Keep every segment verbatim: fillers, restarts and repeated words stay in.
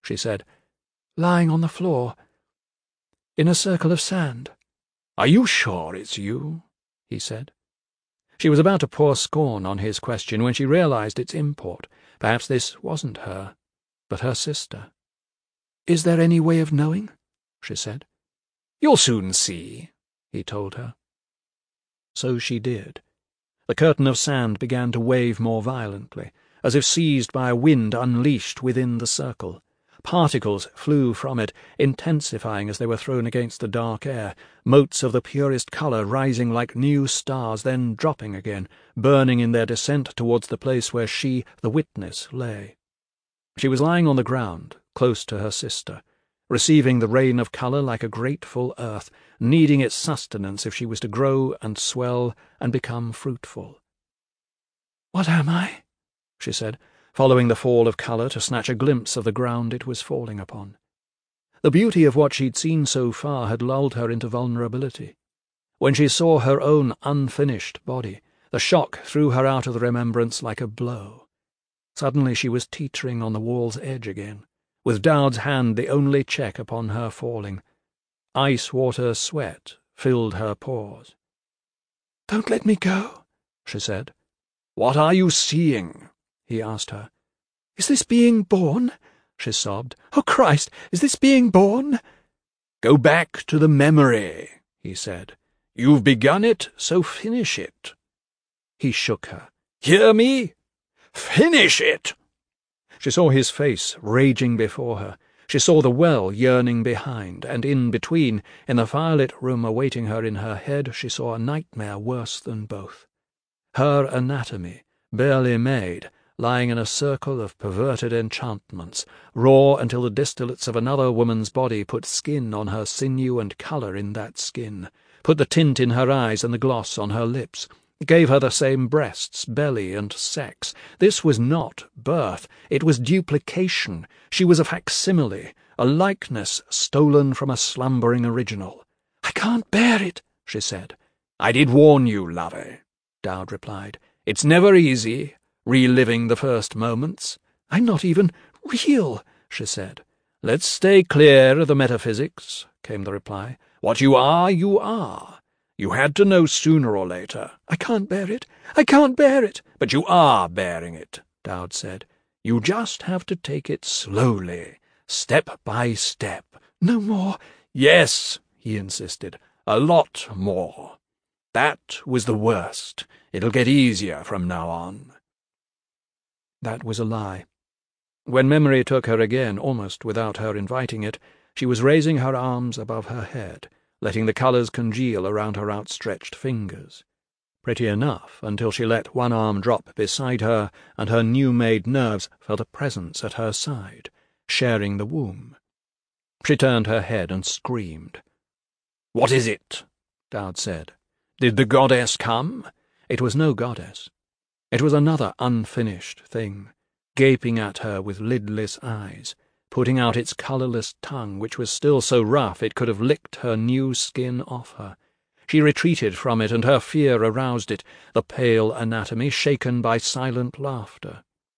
she said. "Lying on the floor, in a circle of sand." "Are you sure it's you?" he said. She was about to pour scorn on his question when she realized its import. Perhaps this wasn't her, but her sister. "Is there any way of knowing?" she said. "You'll soon see," he told her. So she did. The curtain of sand began to wave more violently, as if seized by a wind unleashed within the circle. Particles flew from it, intensifying as they were thrown against the dark air, motes of the purest colour rising like new stars, then dropping again, burning in their descent towards the place where she, the witness, lay. She was lying on the ground, close to her sister, receiving the rain of colour like a grateful earth, needing its sustenance if she was to grow and swell and become fruitful. "What am I?" she said, following the fall of colour to snatch a glimpse of the ground it was falling upon. The beauty of what she'd seen so far had lulled her into vulnerability. When she saw her own unfinished body, the shock threw her out of the remembrance like a blow. Suddenly she was teetering on the wall's edge again, with Dowd's hand the only check upon her falling. Ice-water sweat filled her pores. "Don't let me go," she said. "What are you seeing?" he asked her. "Is this being born?" she sobbed. "Oh, Christ, is this being born?" "Go back to the memory," he said. "You've begun it, so finish it." He shook her. "Hear me? Finish it!" She saw his face raging before her. She saw the well yearning behind, and in between, in the firelit room awaiting her in her head, she saw a nightmare worse than both. Her anatomy, barely made, lying in a circle of perverted enchantments, raw until the distillates of another woman's body put skin on her sinew and colour in that skin, put the tint in her eyes and the gloss on her lips, gave her the same breasts, belly, and sex. This was not birth, it was duplication. She was a facsimile, a likeness stolen from a slumbering original. "I can't bear it," she said. "I did warn you, lovey," Dowd replied. "It's never easy, reliving the first moments." "I'm not even real," she said. "Let's stay clear of the metaphysics," came the reply. "What you are, you are. You had to know sooner or later." "I can't bear it. I can't bear it." "But you are bearing it," Dowd said. "You just have to take it slowly, step by step." "No more." "Yes," he insisted. "A lot more. That was the worst. It'll get easier from now on." That was a lie. When memory took her again, almost without her inviting it, she was raising her arms above her head, letting the colours congeal around her outstretched fingers. Pretty enough, until she let one arm drop beside her, and her new-made nerves felt a presence at her side, sharing the womb. She turned her head and screamed. "What is it?" Dowd said. "Did the goddess come?" It was no goddess. It was another unfinished thing, gaping at her with lidless eyes, putting out its colourless tongue, which was still so rough it could have licked her new skin off her. She retreated from it, and her fear aroused it, the pale anatomy shaken by silent laughter.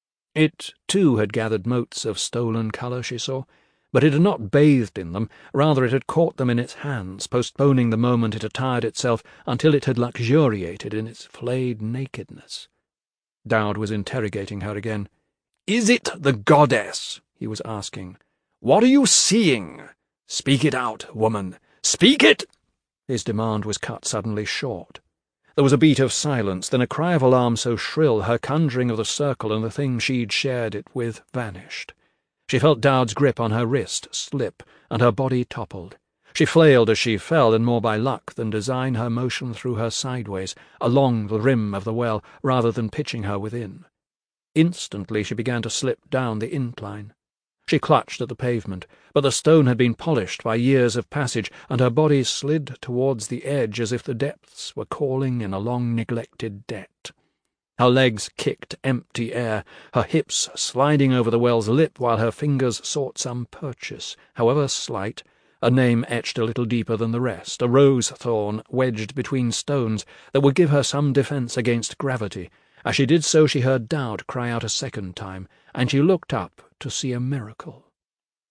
It, too, had gathered motes of stolen colour, she saw, but it had not bathed in them. Rather it had caught them in its hands, postponing the moment it attired itself until it had luxuriated in its flayed nakedness. Dowd was interrogating her again. "Is it the goddess?" he was asking. "What are you seeing? Speak it out, woman. Speak it!" His demand was cut suddenly short. There was a beat of silence, then a cry of alarm so shrill her conjuring of the circle and the thing she'd shared it with vanished. She felt Dowd's grip on her wrist slip, and her body toppled. She flailed as she fell, and more by luck than design her motion threw her sideways, along the rim of the well, rather than pitching her within. Instantly she began to slip down the incline. She clutched at the pavement, but the stone had been polished by years of passage, and her body slid towards the edge as if the depths were calling in a long-neglected debt. Her legs kicked empty air, her hips sliding over the well's lip while her fingers sought some purchase, however slight, a name etched a little deeper than the rest, a rose-thorn wedged between stones that would give her some defence against gravity. As she did so she heard Dowd cry out a second time, and she looked up to see a miracle.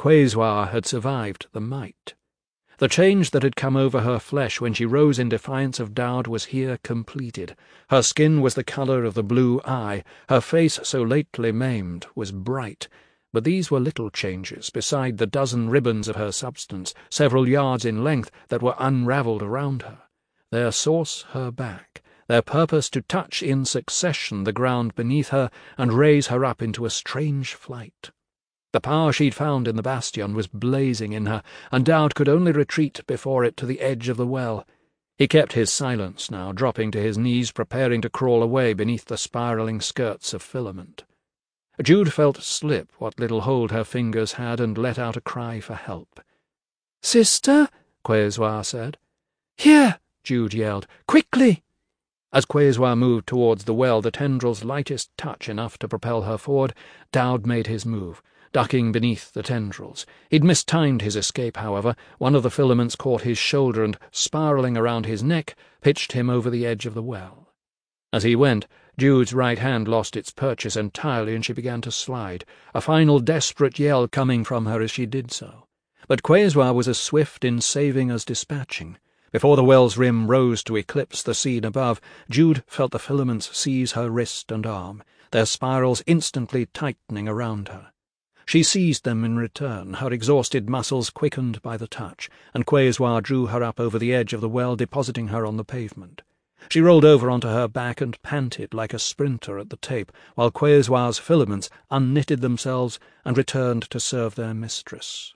Quasar had survived the might. The change that had come over her flesh when she rose in defiance of Dowd was here completed. Her skin was the colour of the blue eye, her face, so lately maimed, was bright. But these were little changes beside the dozen ribbons of her substance, several yards in length, that were unravelled around her. Their source her back, their purpose to touch in succession the ground beneath her and raise her up into a strange flight. The power she'd found in the bastion was blazing in her, and Dowd could only retreat before it to the edge of the well. He kept his silence now, dropping to his knees, preparing to crawl away beneath the spiralling skirts of filament. Jude felt slip what little hold her fingers had and let out a cry for help. "Sister?" Quasar said. "Here!" Jude yelled. "Quickly!" As Quasar moved towards the well, the tendril's lightest touch enough to propel her forward, Dowd made his move, ducking beneath the tendrils. He'd mistimed his escape, however. One of the filaments caught his shoulder and, spiralling around his neck, pitched him over the edge of the well. As he went, Jude's right hand lost its purchase entirely, and she began to slide, a final desperate yell coming from her as she did so. But Quasar was as swift in saving as dispatching. Before the well's rim rose to eclipse the scene above, Jude felt the filaments seize her wrist and arm, their spirals instantly tightening around her. She seized them in return, her exhausted muscles quickened by the touch, and Quasar drew her up over the edge of the well, depositing her on the pavement. She rolled over onto her back and panted like a sprinter at the tape, while Quasar's filaments unknitted themselves and returned to serve their mistress.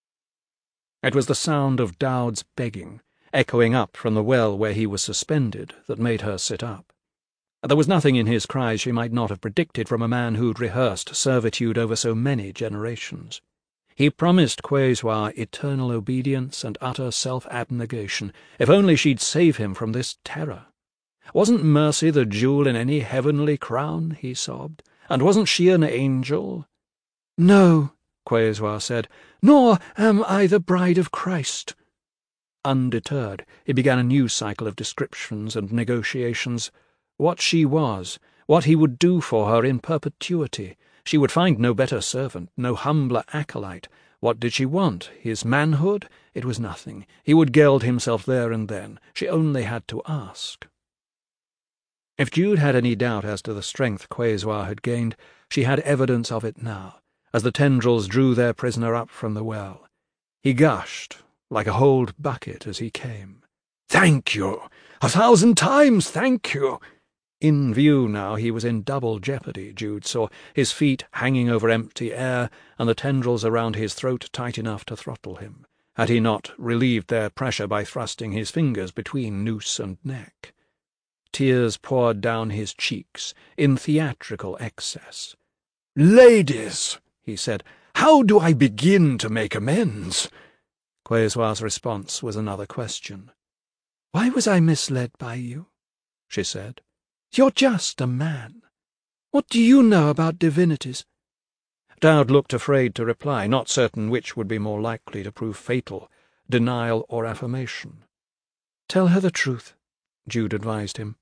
It was the sound of Dowd's begging, echoing up from the well where he was suspended, that made her sit up. There was nothing in his cries she might not have predicted from a man who'd rehearsed servitude over so many generations. He promised Quasar eternal obedience and utter self-abnegation, if only she'd save him from this terror. Wasn't mercy the jewel in any heavenly crown, he sobbed, and wasn't she an angel? "No," Quasar said, "nor am I the bride of Christ." Undeterred, he began a new cycle of descriptions and negotiations. What she was, what he would do for her in perpetuity. She would find no better servant, no humbler acolyte. What did she want? His manhood? It was nothing. He would geld himself there and then. She only had to ask. If Jude had any doubt as to the strength Quasar had gained, she had evidence of it now, as the tendrils drew their prisoner up from the well. He gushed, like a holed bucket, as he came. "Thank you! A thousand times thank you!" In view now, he was in double jeopardy, Jude saw, his feet hanging over empty air, and the tendrils around his throat tight enough to throttle him, had he not relieved their pressure by thrusting his fingers between noose and neck. Tears poured down his cheeks, in theatrical excess. "Ladies," he said, "how do I begin to make amends?" Quasar's response was another question. "Why was I misled by you?" she said. "You're just a man. What do you know about divinities?" Dowd looked afraid to reply, not certain which would be more likely to prove fatal, denial or affirmation. "Tell her the truth," Jude advised him.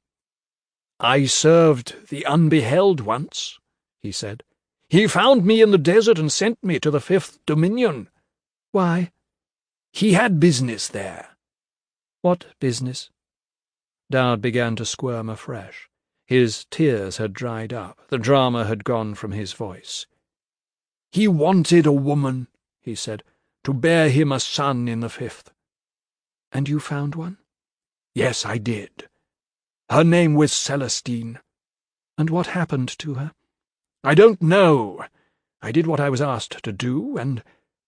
"I served the Unbeheld once," he said. "He found me in the desert and sent me to the Fifth Dominion." "Why?" "He had business there." "What business?" Dowd began to squirm afresh. His tears had dried up, the drama had gone from his voice. "He wanted a woman," he said, "to bear him a son in the Fifth." "And you found one?" "Yes, I did. Her name was Celestine." "And what happened to her?" "I don't know. I did what I was asked to do, and—"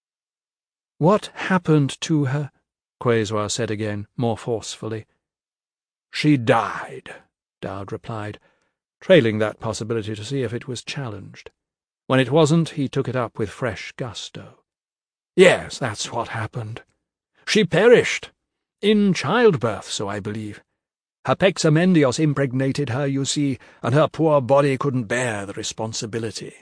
"What happened to her?" Quasar said again, more forcefully. "She died," Dowd replied, trailing that possibility to see if it was challenged. When it wasn't, he took it up with fresh gusto. "Yes, that's what happened. She perished. In childbirth, so I believe. Herpexamendios impregnated her, you see, and her poor body couldn't bear the responsibility."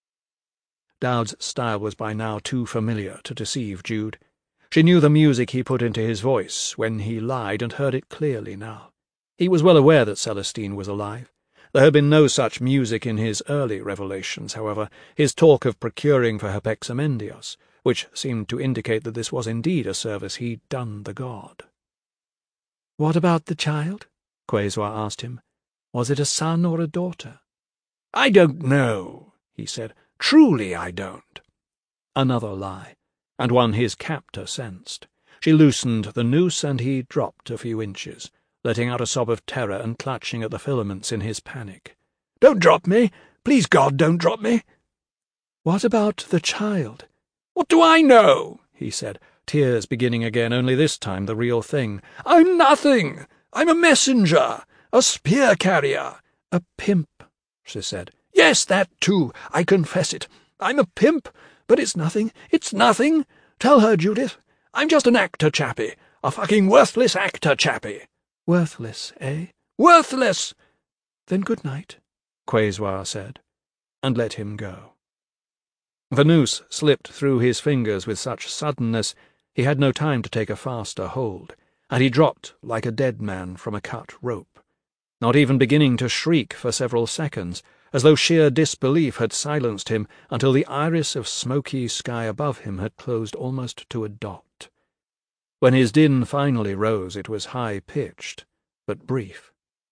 Dowd's style was by now too familiar to deceive Jude. She knew the music he put into his voice when he lied, and heard it clearly now. He was well aware that Celestine was alive. There had been no such music in his early revelations, however. His talk of procuring for Herpexamendios, which seemed to indicate that this was indeed a service he'd done the god. "What about the child?" Quasar asked him. "Was it a son or a daughter?" "I don't know," he said. "Truly I don't." Another lie, and one his captor sensed. She loosened the noose, and he dropped a few inches, letting out a sob of terror and clutching at the filaments in his panic. "Don't drop me! Please, God, don't drop me!" "What about the child?" "What do I know?" he said, tears beginning again, only this time the real thing. "I'm nothing! I'm a messenger, a spear-carrier." "A pimp," she said. "Yes, that too. I confess it. I'm a pimp, but it's nothing. It's nothing. Tell her, Judith. I'm just an actor-chappie, a fucking worthless actor-chappie." "Worthless, eh?" "Worthless!" "Then good night," Quasar said, and let him go. The noose slipped through his fingers with such suddenness he had no time to take a faster hold, and he dropped like a dead man from a cut rope, not even beginning to shriek for several seconds, as though sheer disbelief had silenced him until the iris of smoky sky above him had closed almost to a dot. When his din finally rose, it was high-pitched, but brief.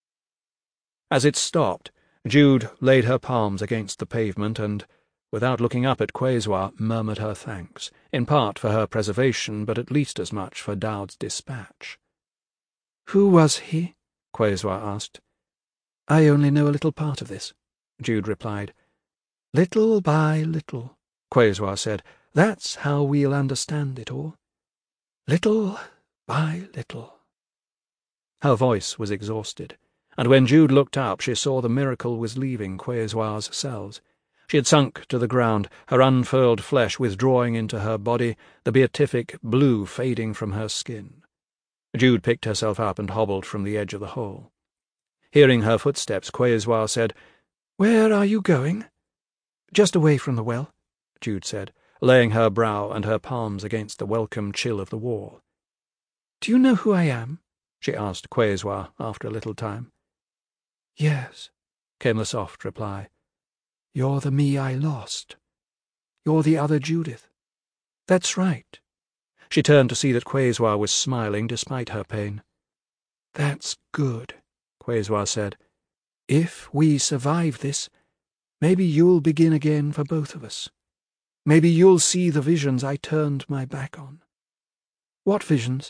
As it stopped, Jude laid her palms against the pavement and, without looking up at Quasar, murmured her thanks, in part for her preservation, but at least as much for Dowd's dispatch. "Who was he?" Quasar asked. "I only know a little part of this," Jude replied. "Little by little," Quasar said. "That's how we'll understand it all. Little by little." Her voice was exhausted, and when Jude looked up she saw the miracle was leaving Quasar's cells. She had sunk to the ground, her unfurled flesh withdrawing into her body, the beatific blue fading from her skin. Jude picked herself up and hobbled from the edge of the hole. Hearing her footsteps, Quasar said, "Where are you going?" "Just away from the well," Jude said, laying her brow and her palms against the welcome chill of the wall. "Do you know who I am?" she asked Quasar after a little time. "Yes," came the soft reply. "You're the me I lost. You're the other Judith. That's right." She turned to see that Quasar was smiling despite her pain. "That's good," Quasar said. "If we survive this, maybe you'll begin again for both of us. Maybe you'll see the visions I turned my back on." "What visions?"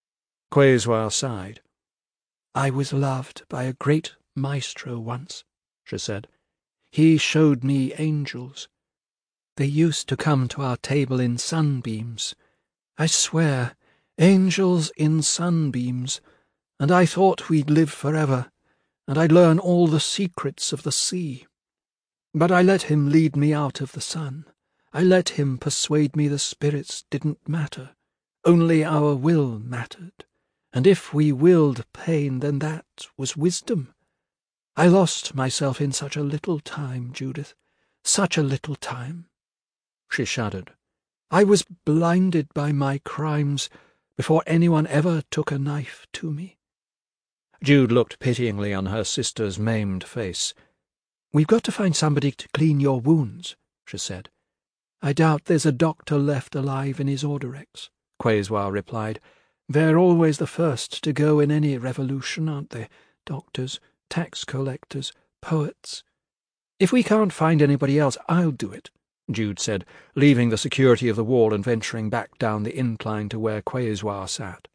Quasar sighed. "I was loved by a great maestro once," she said. "He showed me angels. They used to come to our table in sunbeams. I swear, angels in sunbeams, and I thought we'd live forever, and I'd learn all the secrets of the sea. But I let him lead me out of the sun. I let him persuade me the spirits didn't matter, only our will mattered, and if we willed pain, then that was wisdom. I lost myself in such a little time, Judith, such a little time." She shuddered. "I was blinded by my crimes before anyone ever took a knife to me." Jude looked pityingly on her sister's maimed face. "We've got to find somebody to clean your wounds," she said. "I doubt there's a doctor left alive in his Ordorex," Quasar replied. "They're always the first to go in any revolution, aren't they? Doctors, tax collectors, poets." "If we can't find anybody else, I'll do it," Jude said, leaving the security of the wall and venturing back down the incline to where Quasar sat.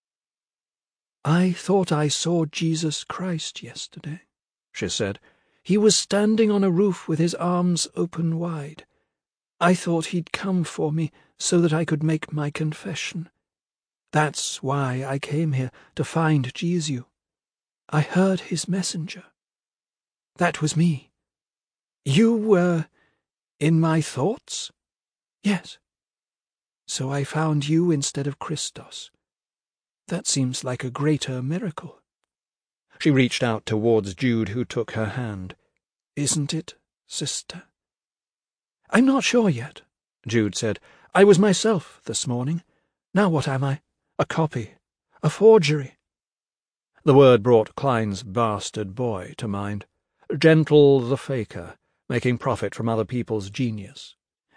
"I thought I saw Jesus Christ yesterday," she said. "He was standing on a roof with his arms open wide. I thought he'd come for me so that I could make my confession. That's why I came here, to find Jesu. I heard his messenger. That was me. You were in my thoughts? Yes. So I found you instead of Christos. That seems like a greater miracle." She reached out towards Jude, who took her hand. "Isn't it, sister?" "I'm not sure yet," Jude said. "I was myself this morning. Now what am I? A copy. A forgery." The word brought Klein's bastard boy to mind. Gentle the faker, making profit from other people's genius.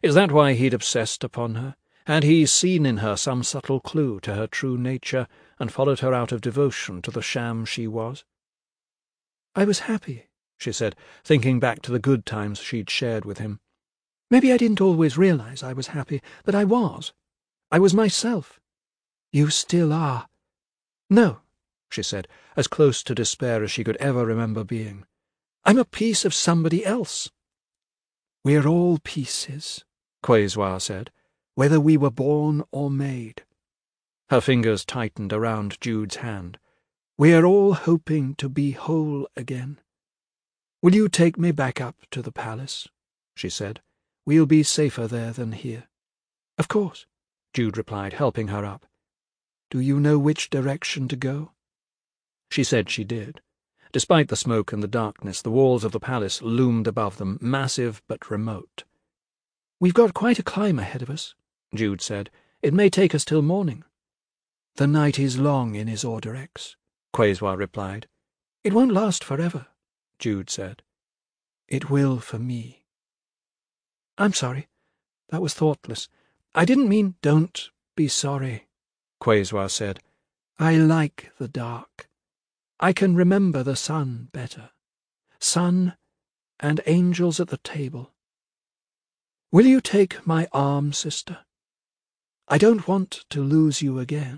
Is that why he'd obsessed upon her? Had he seen in her some subtle clue to her true nature, and followed her out of devotion to the sham she was? "I was happy," she said, thinking back to the good times she'd shared with him. "Maybe I didn't always realize I was happy, but I was. I was myself. You still are." "No," she said, as close to despair as she could ever remember being. "I'm a piece of somebody else." "We're all pieces," Quasar said, "whether we were born or made." Her fingers tightened around Jude's hand. "We're all hoping to be whole again. Will you take me back up to the palace?" she said. "We'll be safer there than here." "Of course," Jude replied, helping her up. "Do you know which direction to go?" She said she did. Despite the smoke and the darkness, the walls of the palace loomed above them, massive but remote. "We've got quite a climb ahead of us," Jude said. "It may take us till morning." "The night is long in his Order X," Quasar replied. "It won't last forever," Jude said. "It will for me." "I'm sorry. That was thoughtless. I didn't mean—" "Don't be sorry," Quasar said. "I like the dark. I can remember the sun better. Sun and angels at the table. Will you take my arm, sister? I don't want to lose you again."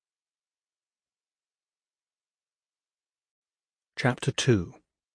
Chapter two.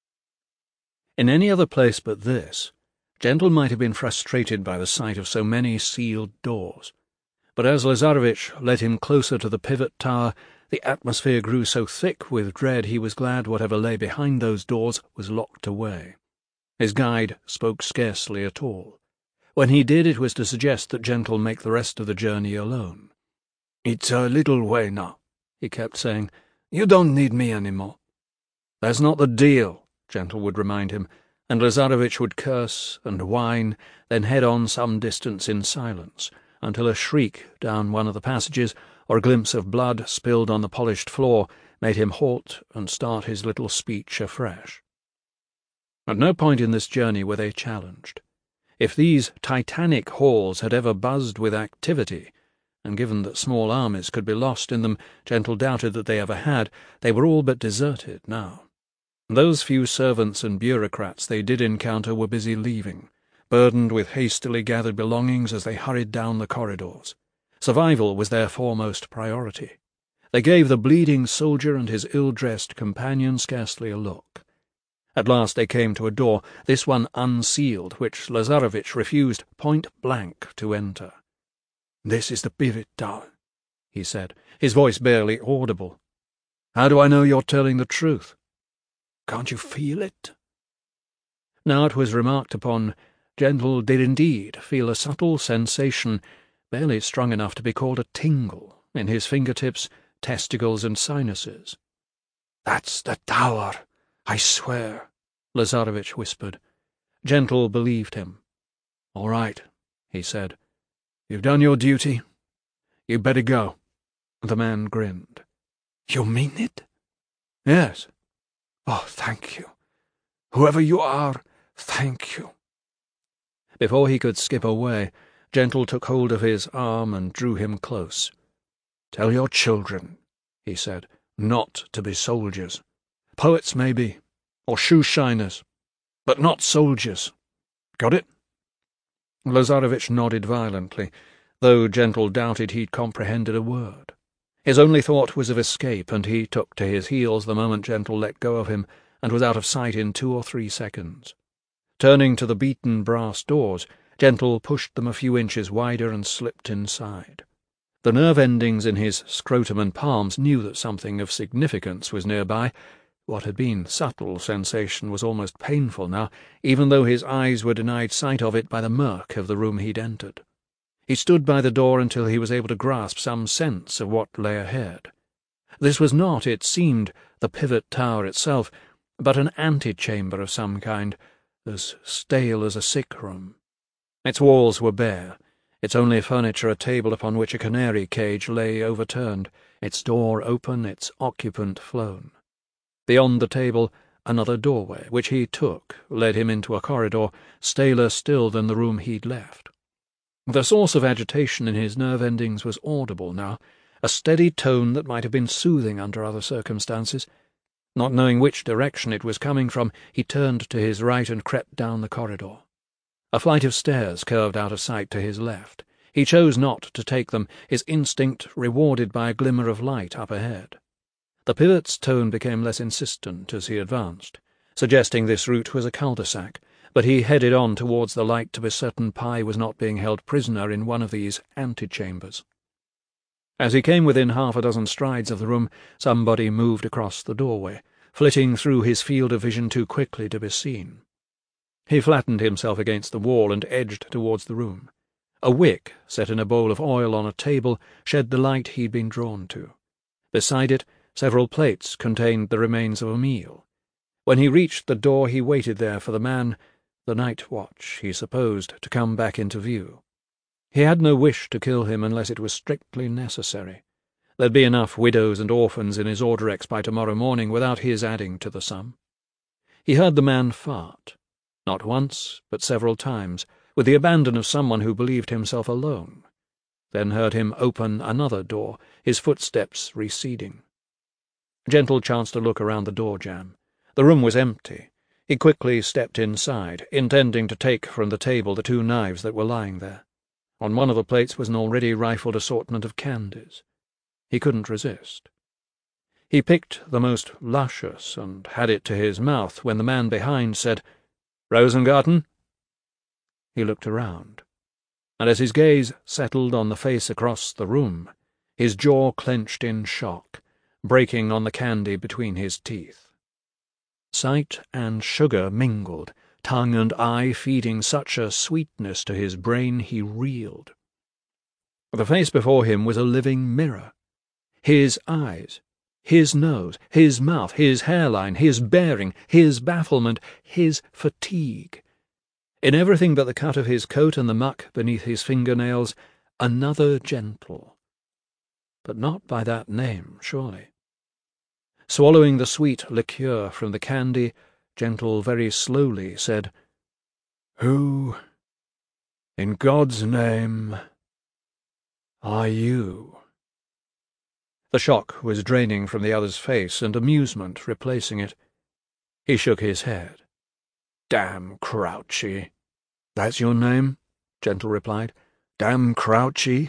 In any other place but this, Gentle might have been frustrated by the sight of so many sealed doors. But as Lazarevich led him closer to the pivot tower, the atmosphere grew so thick with dread he was glad whatever lay behind those doors was locked away. His guide spoke scarcely at all. When he did, it was to suggest that Gentle make the rest of the journey alone. "It's a little way now," he kept saying. "You don't need me any more." "That's not the deal," Gentle would remind him, and Lazarevich would curse and whine, then head on some distance in silence, until a shriek down one of the passages or a glimpse of blood spilled on the polished floor made him halt and start his little speech afresh. At no point in this journey were they challenged. If these titanic halls had ever buzzed with activity, and given that small armies could be lost in them, Gentle doubted that they ever had, they were all but deserted now. Those few servants and bureaucrats they did encounter were busy leaving, burdened with hastily gathered belongings as they hurried down the corridors. Survival was their foremost priority. They gave the bleeding soldier and his ill-dressed companion scarcely a look. At last they came to a door, this one unsealed, which Lazarevich refused point-blank to enter. "This is the pivot tower," he said, his voice barely audible. "How do I know you're telling the truth?" "Can't you feel it?" Now it was remarked upon, Gentle did indeed feel a subtle sensation, barely strong enough to be called a tingle, in his fingertips, testicles, and sinuses. "That's the tower, I swear," Lazarevich whispered. Gentle believed him. "All right," he said. "You've done your duty. You'd better go." The man grinned. "You mean it?" "Yes." "Oh, thank you. Whoever you are, thank you." Before he could skip away, Gentle took hold of his arm and drew him close. "Tell your children," he said, "not to be soldiers. Poets, maybe, or shoe-shiners, but not soldiers. Got it?" Lazarevich nodded violently, though Gentle doubted he'd comprehended a word. His only thought was of escape, and he took to his heels the moment Gentle let go of him, and was out of sight in two or three seconds. Turning to the beaten brass doors, Gentle pushed them a few inches wider and slipped inside. The nerve endings in his scrotum and palms knew that something of significance was nearby. What had been subtle sensation was almost painful now, even though his eyes were denied sight of it by the murk of the room he'd entered. He stood by the door until he was able to grasp some sense of what lay ahead. This was not, it seemed, the pivot tower itself, but an antechamber of some kind, as stale as a sick room. Its walls were bare, its only furniture a table upon which a canary cage lay overturned, its door open, its occupant flown. Beyond the table, another doorway, which he took, led him into a corridor, staler still than the room he'd left. The source of agitation in his nerve endings was audible now, a steady tone that might have been soothing under other circumstances. Not knowing which direction it was coming from, he turned to his right and crept down the corridor. A flight of stairs curved out of sight to his left. He chose not to take them, his instinct rewarded by a glimmer of light up ahead. The pivot's tone became less insistent as he advanced, suggesting this route was a cul-de-sac, but he headed on towards the light to be certain Pye was not being held prisoner in one of these antechambers. As he came within half a dozen strides of the room, somebody moved across the doorway, flitting through his field of vision too quickly to be seen. He flattened himself against the wall and edged towards the room. A wick, set in a bowl of oil on a table, shed the light he'd been drawn to. Beside it, several plates contained the remains of a meal. When he reached the door, he waited there for the man, the night watch, he supposed, to come back into view. He had no wish to kill him unless it was strictly necessary. There'd be enough widows and orphans in his Orderex by tomorrow morning without his adding to the sum. He heard the man fart, not once, but several times, with the abandon of someone who believed himself alone, then heard him open another door, his footsteps receding. Gentle chanced to look around the door jamb. The room was empty. He quickly stepped inside, intending to take from the table the two knives that were lying there. On one of the plates was an already rifled assortment of candies. He couldn't resist. He picked the most luscious and had it to his mouth when the man behind said, "Rosengarten?" He looked around, and as his gaze settled on the face across the room, his jaw clenched in shock, breaking on the candy between his teeth. Sight and sugar mingled, tongue and eye feeding such a sweetness to his brain he reeled. The face before him was a living mirror. His eyes, his nose, his mouth, his hairline, his bearing, his bafflement, his fatigue. In everything but the cut of his coat and the muck beneath his fingernails, another Gentle. But not by that name, surely. Swallowing the sweet liqueur from the candy, Gentle very slowly said, "Who, in God's name, are you?" The shock was draining from the other's face and amusement replacing it. He shook his head. "Damn Crouchy." "That's your name?" Gentle replied. "Damn Crouchy."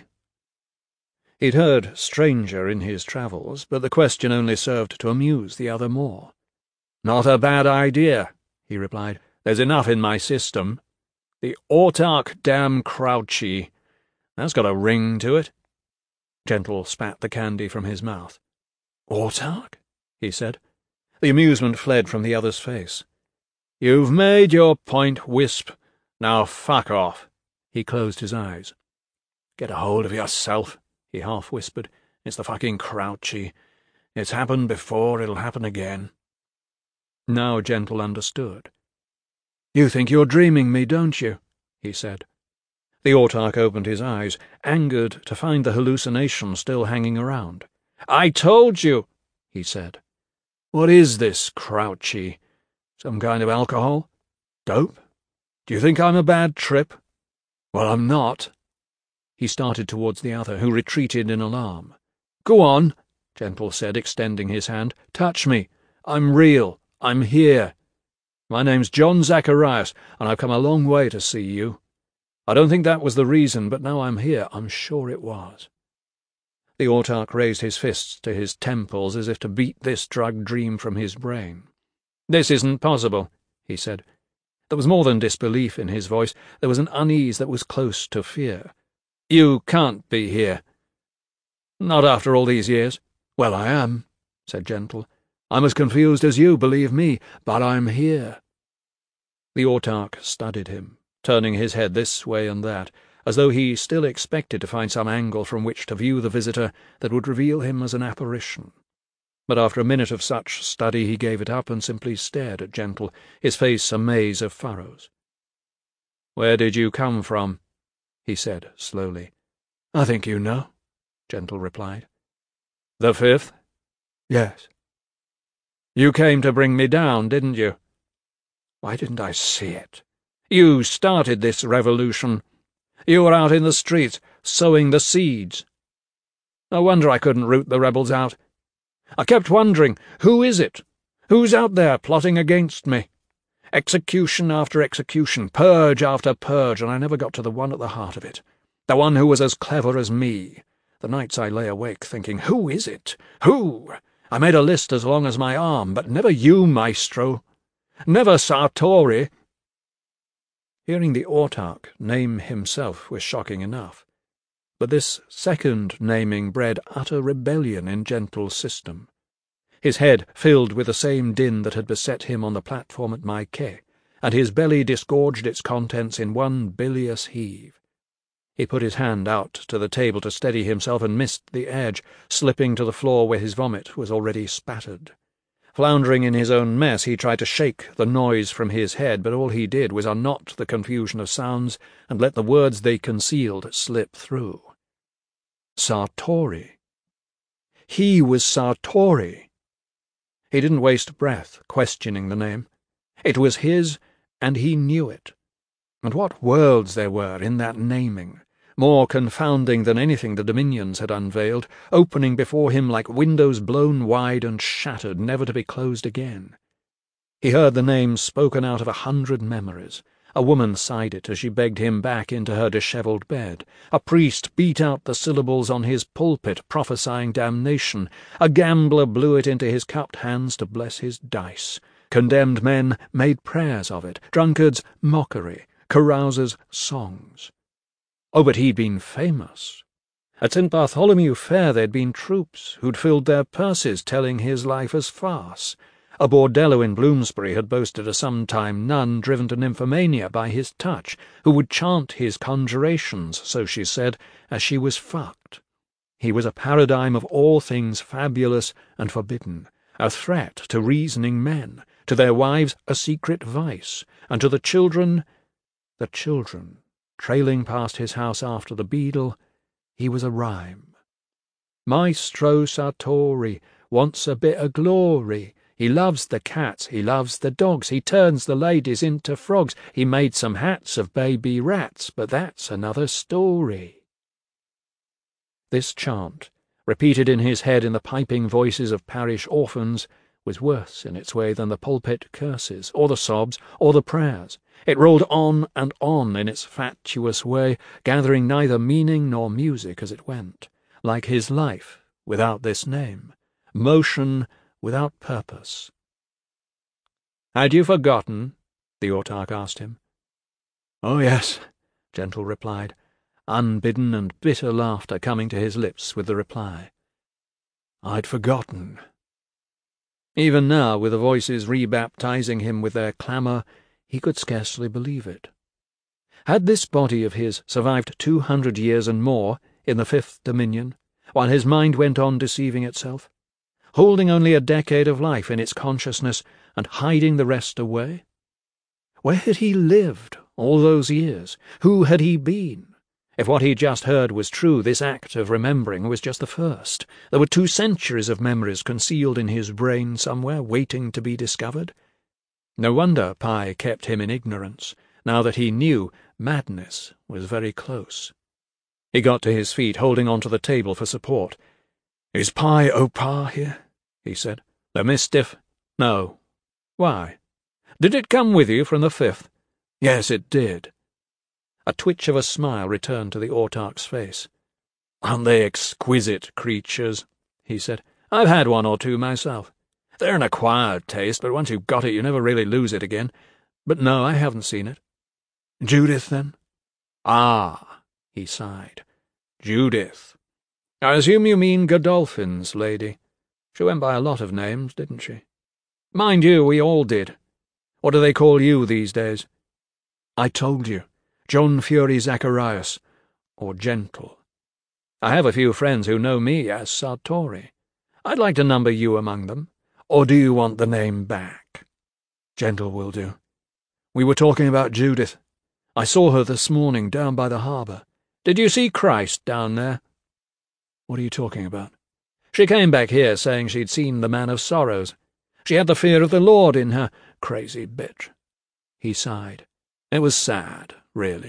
He'd heard stranger in his travels, but the question only served to amuse the other more. "Not a bad idea," he replied. "There's enough in my system. The Autarch Damn Crouchy. That's got a ring to it." Gentle spat the candy from his mouth. "Autarch?" he said. The amusement fled from the other's face. "You've made your point, Wisp. Now fuck off." He closed his eyes. "Get a hold of yourself," he half-whispered. "It's the fucking Crouchy. It's happened before, it'll happen again." Now Gentle understood. "You think you're dreaming me, don't you?" he said. The Autarch opened his eyes, angered to find the hallucination still hanging around. "I told you," he said. "What is this Crouchy? Some kind of alcohol? Dope? Do you think I'm a bad trip? Well, I'm not." He started towards the other, who retreated in alarm. "Go on," Gentle said, extending his hand. "Touch me. I'm real. I'm here. My name's John Zacharias, and I've come a long way to see you. I don't think that was the reason, but now I'm here, I'm sure it was." The Autarch raised his fists to his temples as if to beat this drugged dream from his brain. "This isn't possible," he said. There was more than disbelief in his voice. There was an unease that was close to fear. "You can't be here. Not after all these years." "Well, I am," said Gentle. "I'm as confused as you, believe me, but I'm here." The Autarch studied him, turning his head this way and that, as though he still expected to find some angle from which to view the visitor that would reveal him as an apparition. But after a minute of such study he gave it up and simply stared at Gentle, his face a maze of furrows. "Where did you come from?" he said slowly. "I think you know," Gentle replied. "The Fifth?" "Yes." "You came to bring me down, didn't you?" "Why didn't I see it?" "You started this revolution. You were out in the streets, sowing the seeds. No wonder I couldn't root the rebels out. I kept wondering, who is it? Who's out there plotting against me? Execution after execution, purge after purge, and I never got to the one at the heart of it. The one who was as clever as me. The nights I lay awake thinking, who is it? Who? I made a list as long as my arm, but never you, Maestro. Never Sartori. Hearing the autarch name himself was shocking enough, but this second naming bred utter rebellion in Gentle's system. His head filled with the same din that had beset him on the platform at my quay, and his belly disgorged its contents in one bilious heave. He put his hand out to the table to steady himself and missed the edge, slipping to the floor where his vomit was already spattered. Floundering in his own mess, he tried to shake the noise from his head, but all he did was unknot the confusion of sounds and let the words they concealed slip through. Sartori. He was Sartori. He didn't waste breath questioning the name. It was his, and he knew it. And what worlds there were in that naming, more confounding than anything the Dominions had unveiled, opening before him like windows blown wide and shattered, never to be closed again. He heard the name spoken out of a hundred memories. A woman sighed it as she begged him back into her dishevelled bed. A priest beat out the syllables on his pulpit, prophesying damnation. A gambler blew it into his cupped hands to bless his dice. Condemned men made prayers of it, drunkards mockery, carousers songs. Oh, but he'd been famous. At Saint Bartholomew Fair there'd been troops who'd filled their purses telling his life as farce. A bordello in Bloomsbury had boasted a sometime nun driven to nymphomania by his touch, who would chant his conjurations, so she said, as she was fucked. He was a paradigm of all things fabulous and forbidden, a threat to reasoning men, to their wives a secret vice, and to the children, the children, trailing past his house after the beadle, he was a rhyme. Maestro Sartori wants a bit of glory. He loves the cats, he loves the dogs, he turns the ladies into frogs. He made some hats of baby rats, but that's another story. This chant, repeated in his head in the piping voices of parish orphans, was worse in its way than the pulpit curses, or the sobs, or the prayers. It rolled on and on in its fatuous way, gathering neither meaning nor music as it went, like his life without this name, motion without purpose. "Had you forgotten?" the autarch asked him. "Oh, yes," Gentle replied, unbidden and bitter laughter coming to his lips with the reply. "I'd forgotten." Even now, with the voices rebaptizing him with their clamour, he could scarcely believe it. Had this body of his survived two hundred years and more in the Fifth Dominion, while his mind went on deceiving itself, holding only a decade of life in its consciousness and hiding the rest away? Where had he lived all those years? Who had he been? If what he'd just heard was true, this act of remembering was just the first. There were two centuries of memories concealed in his brain somewhere, waiting to be discovered. No wonder Pi kept him in ignorance, now that he knew madness was very close. He got to his feet, holding onto the table for support. "Is Pi Opar here?" he said. "The Mistiff? No. Why? Did it come with you from the Fifth?" "Yes, it did." A twitch of a smile returned to the autarch's face. "Aren't they exquisite creatures?" he said. "I've had one or two myself. They're an acquired taste, but once you've got it you never really lose it again. But no, I haven't seen it." "Judith, then?" "Ah," he sighed. "Judith. I assume you mean Godolphin's lady. She went by a lot of names, didn't she? Mind you, we all did. What do they call you these days?" "I told you. John Fury Zacharias, or Gentle. I have a few friends who know me as Sartori. I'd like to number you among them. Or do you want the name back?" "Gentle will do. We were talking about Judith. I saw her this morning down by the harbour." "Did you see Christ down there?" "What are you talking about?" "She came back here saying she'd seen the Man of Sorrows. She had the fear of the Lord in her. Crazy bitch." He sighed. "It was sad, really.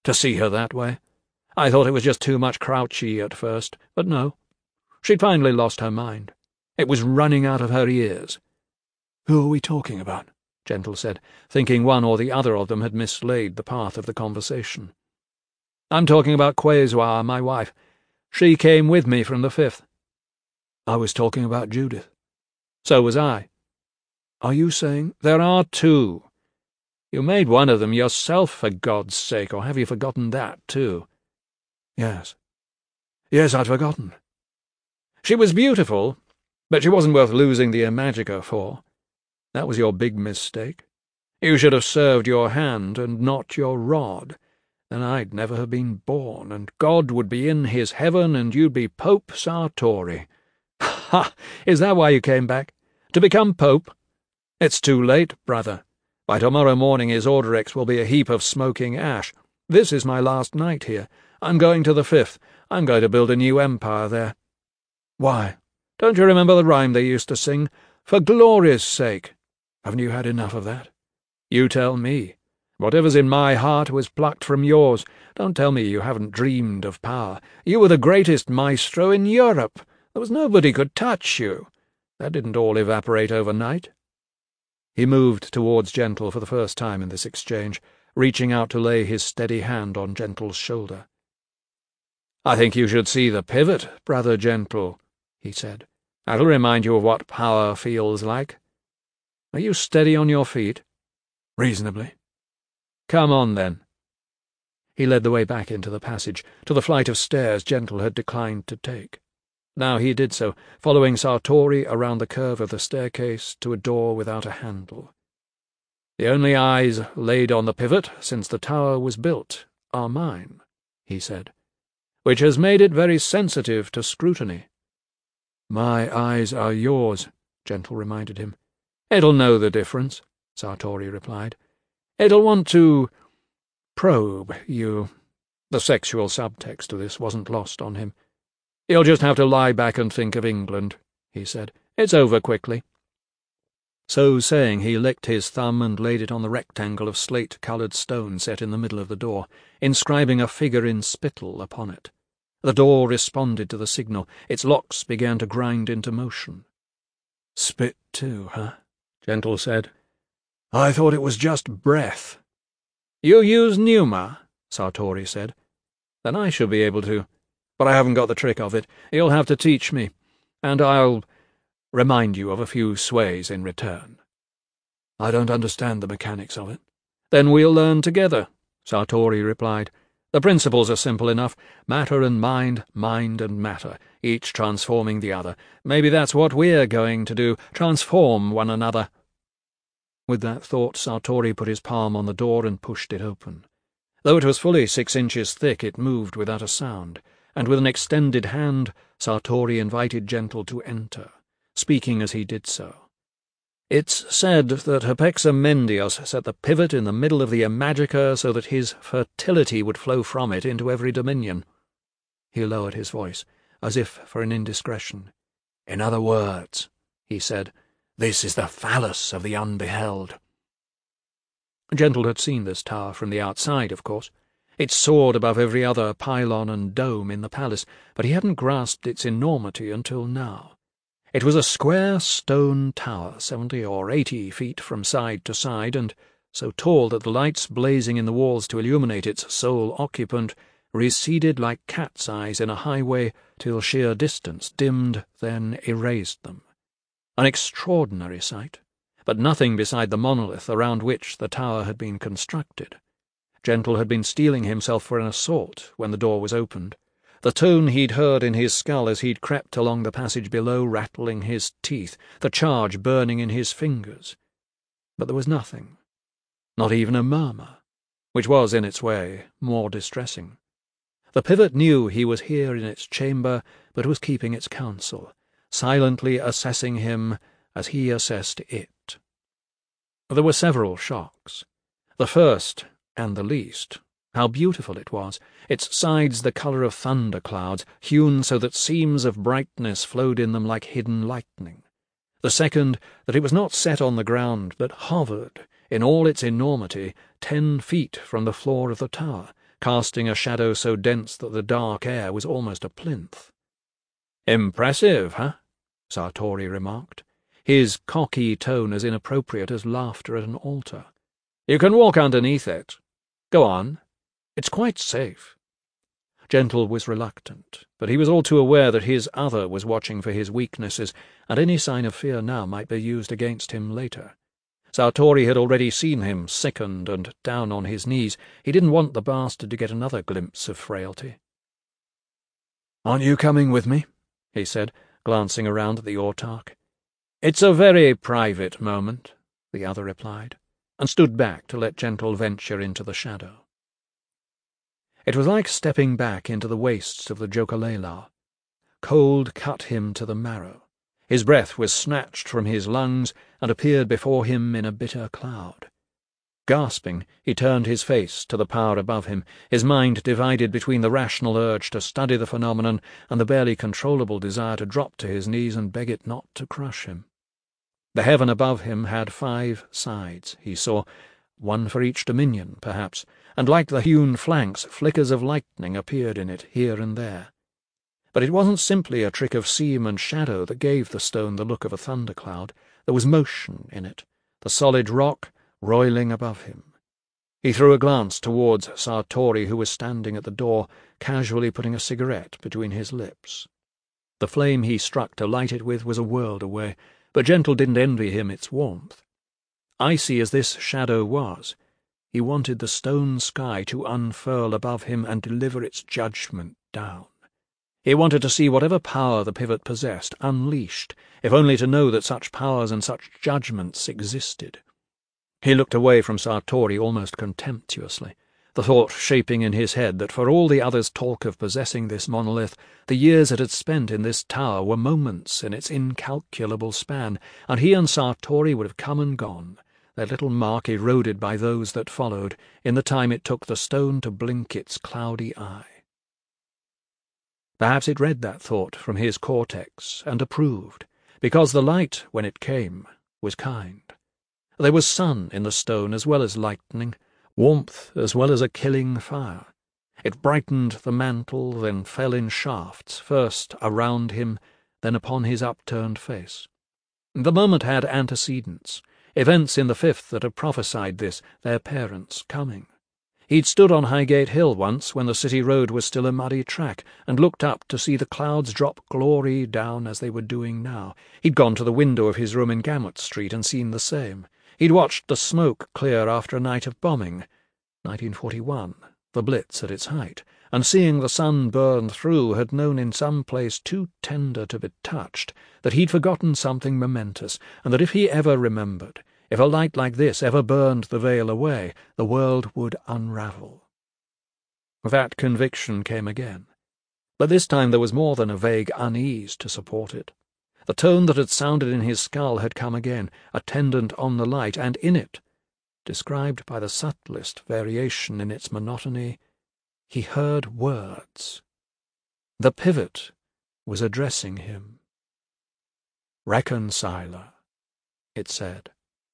to see her that way. I thought it was just too much Crouchy at first, but no. She'd finally lost her mind. It was running out of her ears. "Who are we talking about?" Gentle said, thinking one or the other of them had mislaid the path of the conversation. "I'm talking about Quasar, my wife. She came with me from the Fifth." "I was talking about Judith." "So was I." "Are you saying—" "There are two. You made one of them yourself, for God's sake, or have you forgotten that, too?" "Yes. Yes, I'd forgotten." "She was beautiful, but she wasn't worth losing the Imagica for. That was your big mistake. You should have served your hand and not your rod. Then I'd never have been born, and God would be in his heaven, and you'd be Pope Sartori. Ha! Is that why you came back? To become Pope? It's too late, brother. By tomorrow morning his Orderex will be a heap of smoking ash. This is my last night here. I'm going to the Fifth. I'm going to build a new empire there." "Why? Don't you remember the rhyme they used to sing? For glory's sake. Haven't you had enough of that?" "You tell me. Whatever's in my heart was plucked from yours. Don't tell me you haven't dreamed of power. You were the greatest maestro in Europe. There was nobody could touch you. That didn't all evaporate overnight." He moved towards Gentle for the first time in this exchange, reaching out to lay his steady hand on Gentle's shoulder. "I think you should see the pivot, Brother Gentle," he said. "That'll remind you of what power feels like. Are you steady on your feet?" "Reasonably." "Come on, then." He led the way back into the passage, to the flight of stairs Gentle had declined to take. Now he did so, following Sartori around the curve of the staircase to a door without a handle. "The only eyes laid on the pivot since the tower was built are mine," he said, "which has made it very sensitive to scrutiny." "My eyes are yours," Gentle reminded him. "It'll know the difference," Sartori replied. "It'll want to probe you." The sexual subtext to this wasn't lost on him. "You'll just have to lie back and think of England," he said. "It's over quickly." So saying, he licked his thumb and laid it on the rectangle of slate-coloured stone set in the middle of the door, inscribing a figure in spittle upon it. The door responded to the signal. Its locks began to grind into motion. "Spit too, huh?" Gentle said. "I thought it was just breath." "You use pneuma," Sartori said. "Then I should be able to. But I haven't got the trick of it. You'll have to teach me, and I'll remind you of a few sways in return." "I don't understand the mechanics of it." "Then we'll learn together," Sartori replied. "The principles are simple enough. Matter and mind, mind and matter, each transforming the other. Maybe that's what we're going to do, transform one another." With that thought, Sartori put his palm on the door and pushed it open. Though it was fully six inches thick, it moved without a sound, and with an extended hand, Sartori invited Gentle to enter, speaking as he did so. "It's said that Herpexamendios set the pivot in the middle of the Imagica so that his fertility would flow from it into every dominion." He lowered his voice, as if for an indiscretion. "In other words," he said, "this is the phallus of the unbeheld." Gentle had seen this tower from the outside, of course. It soared above every other pylon and dome in the palace, but he hadn't grasped its enormity until now. It was a square stone tower, seventy or eighty feet from side to side, and so tall that the lights blazing in the walls to illuminate its sole occupant receded like cat's eyes in a highway till sheer distance dimmed, then erased them. An extraordinary sight, but nothing beside the monolith around which the tower had been constructed. Gentle had been steeling himself for an assault when the door was opened, the tone he'd heard in his skull as he'd crept along the passage below rattling his teeth, the charge burning in his fingers. But there was nothing, not even a murmur, which was, in its way, more distressing. The pivot knew he was here in its chamber, but was keeping its counsel, silently assessing him as he assessed it. There were several shocks. The first, and the least, how beautiful it was, its sides the colour of thunder-clouds, hewn so that seams of brightness flowed in them like hidden lightning. The second, that it was not set on the ground, but hovered, in all its enormity, ten feet from the floor of the tower, casting a shadow so dense that the dark air was almost a plinth. "Impressive, huh?" Sartori remarked, his cocky tone as inappropriate as laughter at an altar. "You can walk underneath it. Go on. It's quite safe." Gentle was reluctant, but he was all too aware that his other was watching for his weaknesses, and any sign of fear now might be used against him later. Sartori had already seen him sickened and down on his knees. He didn't want the bastard to get another glimpse of frailty. "Aren't you coming with me?" he said, glancing around at the autarch. "It's a very private moment," the other replied, and stood back to let Gentle venture into the shadow. It was like stepping back into the wastes of the Jokalejau. Cold cut him to the marrow. His breath was snatched from his lungs and appeared before him in a bitter cloud. Gasping, he turned his face to the power above him, his mind divided between the rational urge to study the phenomenon and the barely controllable desire to drop to his knees and beg it not to crush him. The heaven above him had five sides, he saw, one for each dominion, perhaps, and like the hewn flanks, flickers of lightning appeared in it here and there. But it wasn't simply a trick of seam and shadow that gave the stone the look of a thundercloud. There was motion in it, the solid rock roiling above him. He threw a glance towards Sartori, who was standing at the door, casually putting a cigarette between his lips. The flame he struck to light it with was a world away, but Gentle didn't envy him its warmth. Icy as this shadow was, he wanted the stone sky to unfurl above him and deliver its judgment down. He wanted to see whatever power the pivot possessed unleashed, if only to know that such powers and such judgments existed. He looked away from Sartori almost contemptuously, the thought shaping in his head that for all the others' talk of possessing this monolith, the years it had spent in this tower were moments in its incalculable span, and he and Sartori would have come and gone, their little mark eroded by those that followed, in the time it took the stone to blink its cloudy eye. Perhaps it read that thought from his cortex and approved, because the light, when it came, was kind. There was sun in the stone as well as lightning, warmth as well as a killing fire. It brightened the mantle, then fell in shafts, first around him, then upon his upturned face. The moment had antecedents, events in the fifth that had prophesied this, their parents' coming. He'd stood on Highgate Hill once when the city road was still a muddy track, and looked up to see the clouds drop glory down as they were doing now. He'd gone to the window of his room in Gamut Street and seen the same. He'd watched the smoke clear after a night of bombing, nineteen forty-one, the Blitz at its height, and seeing the sun burn through had known in some place too tender to be touched that he'd forgotten something momentous, and that if he ever remembered, if a light like this ever burned the veil away, the world would unravel. That conviction came again, but this time there was more than a vague unease to support it. The tone that had sounded in his skull had come again, attendant on the light, and in it, described by the subtlest variation in its monotony, he heard words. The pivot was addressing him. "Reconciler," it said.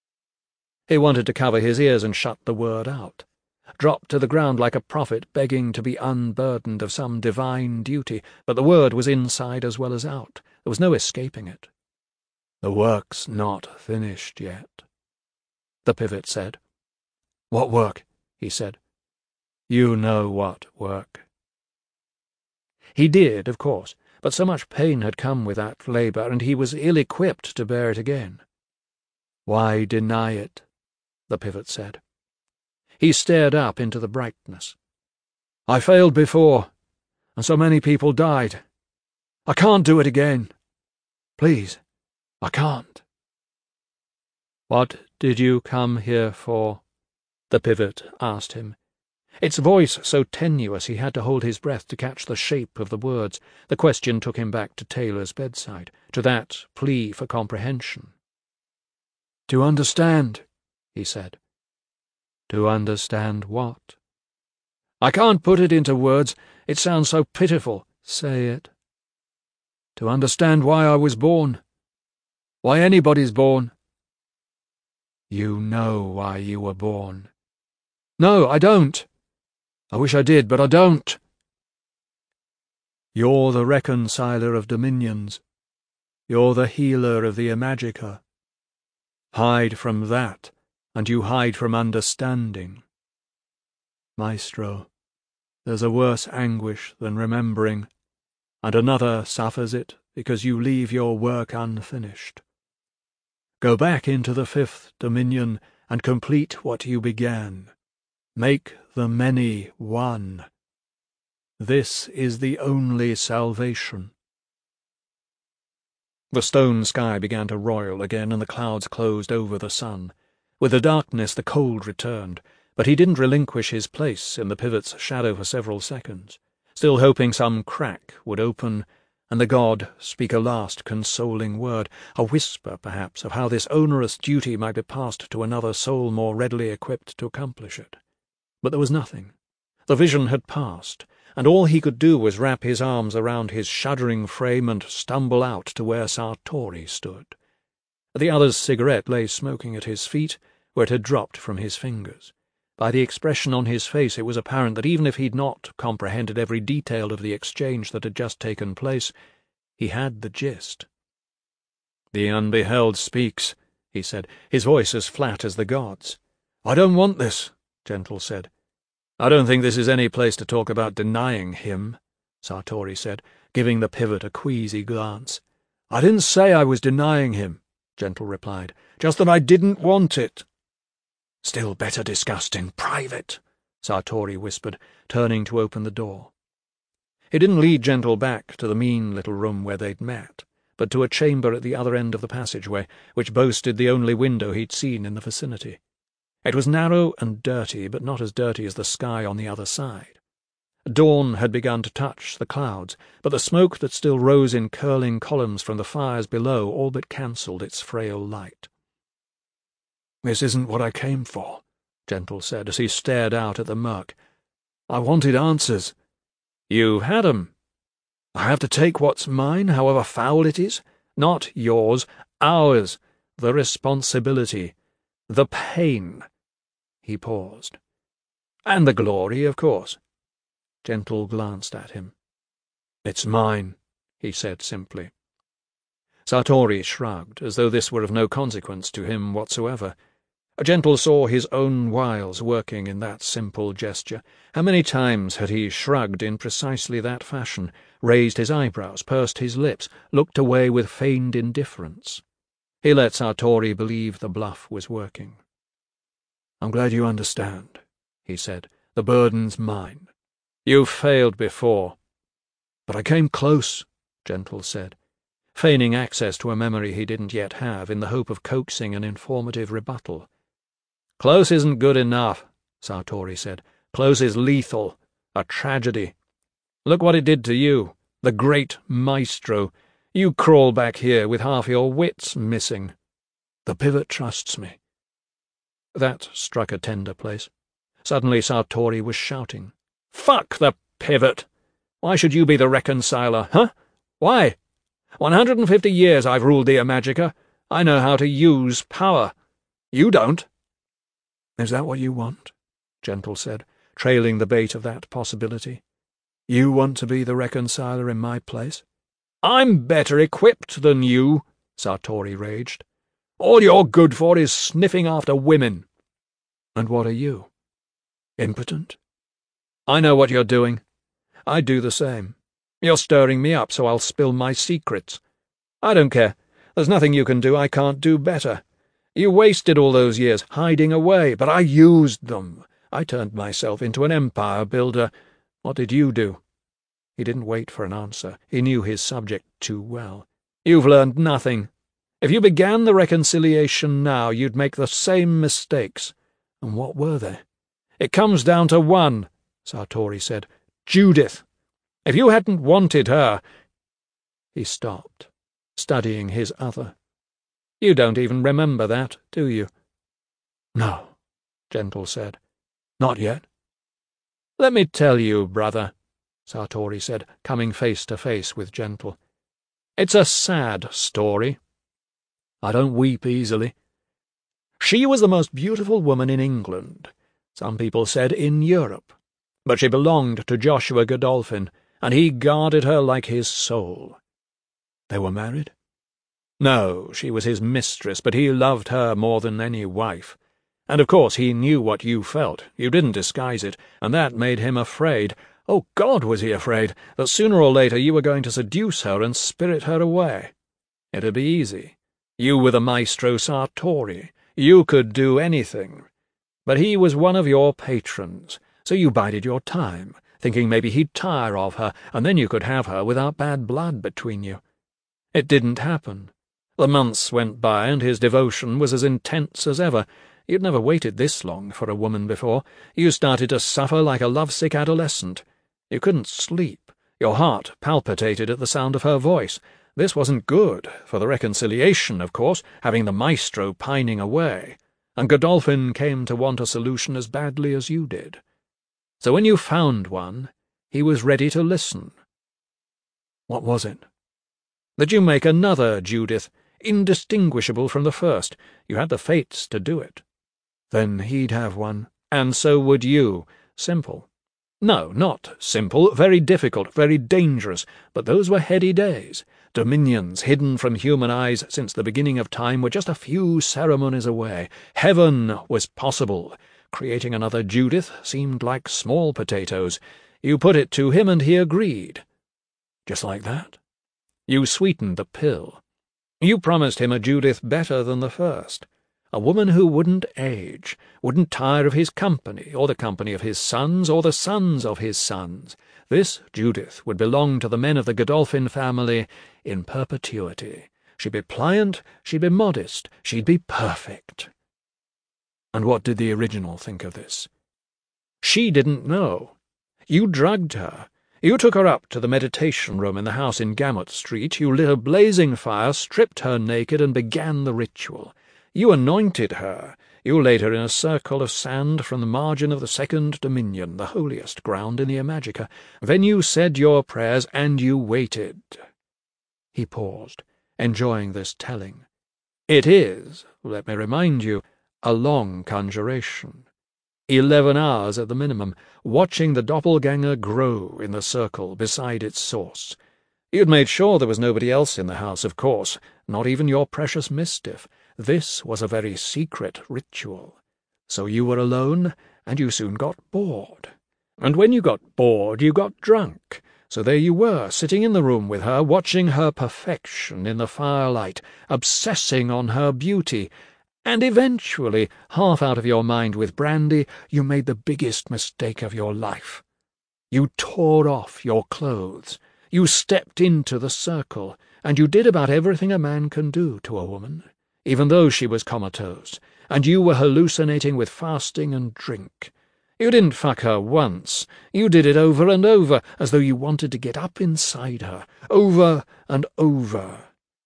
He wanted to cover his ears and shut the word out, drop to the ground like a prophet begging to be unburdened of some divine duty, but the word was inside as well as out. There was no escaping it. "The work's not finished yet," the pivot said. "What work?" he said. "You know what work." He did, of course, but so much pain had come with that labour, and he was ill-equipped to bear it again. "Why deny it?" the pivot said. He stared up into the brightness. "I failed before, and so many people died. I can't do it again. Please, I can't." "What did you come here for?" the pivot asked him. Its voice so tenuous he had to hold his breath to catch the shape of the words. The question took him back to Taylor's bedside, to that plea for comprehension. "To understand," he said. "To understand what?" "I can't put it into words. It sounds so pitiful." "Say it." "To understand why I was born. Why anybody's born." "You know why you were born." "No, I don't." I wish I did, but I don't. You're the reconciler of dominions. You're the healer of the Imagica. Hide from that, and you hide from understanding. Maestro, there's a worse anguish than remembering, and another suffers it because you leave your work unfinished. Go back into the fifth dominion and complete what you began. Make the many one. This is the only salvation. The stone sky began to roil again, and the clouds closed over the sun. With the darkness the cold returned, but he didn't relinquish his place in the pivot's shadow for several seconds, still hoping some crack would open and the god speak a last consoling word, a whisper, perhaps, of how this onerous duty might be passed to another soul more readily equipped to accomplish it. But there was nothing. The vision had passed, and all he could do was wrap his arms around his shuddering frame and stumble out to where Sartori stood. The other's cigarette lay smoking at his feet, where it had dropped from his fingers. By the expression on his face it was apparent that even if he'd not comprehended every detail of the exchange that had just taken place, he had the gist. "The unbeheld speaks," he said, his voice as flat as the god's. "I don't want this," Gentle said. "I don't think this is any place to talk about denying him," Sartori said, giving the pivot a queasy glance. "I didn't say I was denying him," Gentle replied, "just that I didn't want it." "Still better discussed in private," Sartori whispered, turning to open the door. He didn't lead Gentle back to the mean little room where they'd met, but to a chamber at the other end of the passageway, which boasted the only window he'd seen in the vicinity. It was narrow and dirty, but not as dirty as the sky on the other side. Dawn had begun to touch the clouds, but the smoke that still rose in curling columns from the fires below all but cancelled its frail light. "This isn't what I came for," Gentle said as he stared out at the murk. "I wanted answers." "You had 'em." "I have to take what's mine, however foul it is. Not yours, ours. The responsibility. The pain." He paused. "And the glory, of course." Gentle glanced at him. "It's mine," he said simply. Sartori shrugged, as though this were of no consequence to him whatsoever. Gentle saw his own wiles working in that simple gesture. How many times had he shrugged in precisely that fashion, raised his eyebrows, pursed his lips, looked away with feigned indifference? He let Sartori believe the bluff was working. "I'm glad you understand," he said. "The burden's mine." "You've failed before." "But I came close," Gentle said, feigning access to a memory he didn't yet have in the hope of coaxing an informative rebuttal. "Close isn't good enough," Sartori said. "Close is lethal, a tragedy. Look what it did to you, the great Maestro. You crawl back here with half your wits missing." "The pivot trusts me." That struck a tender place. Suddenly Sartori was shouting. "Fuck the pivot! Why should you be the reconciler, huh? Why? One hundred and fifty years I've ruled the Imagica. I know how to use power. You don't." "Is that what you want?" Gentle said, trailing the bait of that possibility. "You want to be the reconciler in my place?" "I'm better equipped than you," Sartori raged. "All you're good for is sniffing after women." "And what are you? Impotent?" "I know what you're doing. I'd do the same. You're stirring me up so I'll spill my secrets. I don't care. There's nothing you can do I can't do better. You wasted all those years hiding away, but I used them. I turned myself into an empire builder. What did you do?" He didn't wait for an answer. He knew his subject too well. "You've learned nothing. If you began the reconciliation now, you'd make the same mistakes." "And what were they?" "It comes down to one," Sartori said. "Judith. If you hadn't wanted her—" He stopped, studying his other. "You don't even remember that, do you?" "No," Gentle said. "Not yet." "Let me tell you, brother," Sartori said, coming face to face with Gentle. "It's a sad story." "I don't weep easily." "She was the most beautiful woman in England. Some people said in Europe. But she belonged to Joshua Godolphin, and he guarded her like his soul. They were married? No, she was his mistress, but he loved her more than any wife. And of course he knew what you felt. You didn't disguise it, and that made him afraid. Oh, God, was he afraid, that sooner or later you were going to seduce her and spirit her away. It'd be easy. You were the Maestro Sartori. You could do anything. But he was one of your patrons, so you bided your time, thinking maybe he'd tire of her, and then you could have her without bad blood between you. It didn't happen. The months went by, and his devotion was as intense as ever. You'd never waited this long for a woman before. You started to suffer like a lovesick adolescent. You couldn't sleep. Your heart palpitated at the sound of her voice. This wasn't good, for the reconciliation, of course, having the Maestro pining away, and Godolphin came to want a solution as badly as you did. So when you found one, he was ready to listen. What was it? That you make another Judith, indistinguishable from the first. You had the fates to do it. Then he'd have one. And so would you. Simple. No, not simple, very difficult, very dangerous, but those were heady days. Dominions hidden from human eyes since the beginning of time were just a few ceremonies away. Heaven was possible. Creating another Judith seemed like small potatoes. You put it to him and he agreed. Just like that? You sweetened the pill. You promised him a Judith better than the first. A woman who wouldn't age, wouldn't tire of his company, or the company of his sons, or the sons of his sons. This Judith would belong to the men of the Godolphin family in perpetuity. She'd be pliant, she'd be modest, she'd be perfect. And what did the original think of this? She didn't know. You drugged her. You took her up to the meditation room in the house in Gamut Street. You lit a blazing fire, stripped her naked, and began the ritual. You anointed her. You laid her in a circle of sand from the margin of the Second Dominion, the holiest ground in the Imagica. Then you said your prayers, and you waited. He paused, enjoying this telling. It is, let me remind you, a long conjuration. Eleven hours at the minimum, watching the doppelganger grow in the circle beside its source. You'd made sure there was nobody else in the house, of course, not even your precious Mistiff. This was a very secret ritual. So you were alone, and you soon got bored. And when you got bored, you got drunk. So there you were, sitting in the room with her, watching her perfection in the firelight, obsessing on her beauty, and eventually, half out of your mind with brandy, you made the biggest mistake of your life. You tore off your clothes. You stepped into the circle, and you did about everything a man can do to a woman, even though she was comatose, and you were hallucinating with fasting and drink. You didn't fuck her once. You did it over and over, as though you wanted to get up inside her, over and over.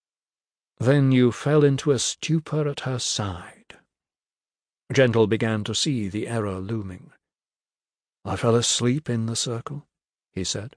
Then you fell into a stupor at her side. Gentle began to see the error looming. I fell asleep in the circle, he said.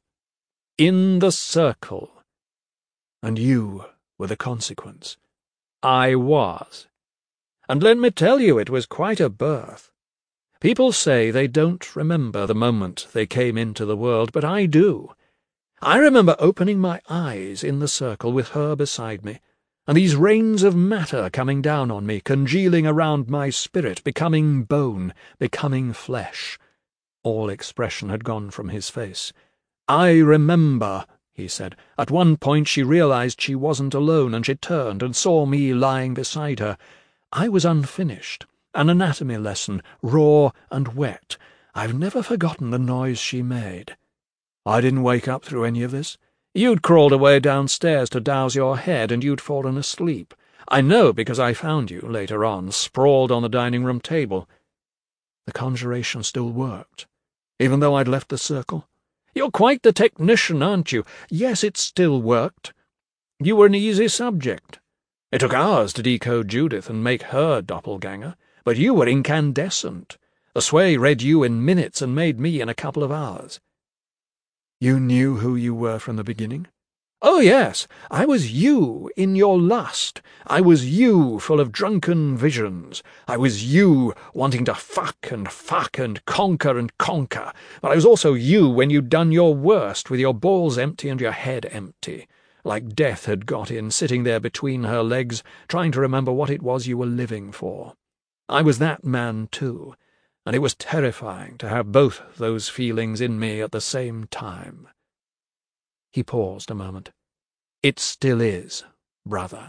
In the circle. And you were the consequence. I was. And let me tell you, it was quite a birth. People say they don't remember the moment they came into the world, but I do. I remember opening my eyes in the circle with her beside me, and these rains of matter coming down on me, congealing around my spirit, becoming bone, becoming flesh. All expression had gone from his face. I remember, he said. At one point she realized she wasn't alone, and she turned and saw me lying beside her. I was unfinished, an anatomy lesson, raw and wet. I've never forgotten the noise she made. I didn't wake up through any of this. You'd crawled away downstairs to douse your head, and you'd fallen asleep. I know because I found you, later on, sprawled on the dining-room table. The conjuration still worked, even though I'd left the circle. You're quite the technician, aren't you? Yes, it still worked. You were an easy subject. It took hours to decode Judith and make her doppelganger, but you were incandescent. The sway read you in minutes and made me in a couple of hours. You knew who you were from the beginning? Oh, yes, I was you in your lust. I was you full of drunken visions. I was you wanting to fuck and fuck and conquer and conquer. But I was also you when you'd done your worst, with your balls empty and your head empty, like death had got in, sitting there between her legs, trying to remember what it was you were living for. I was that man too, and it was terrifying to have both those feelings in me at the same time. He paused a moment. It still is, brother.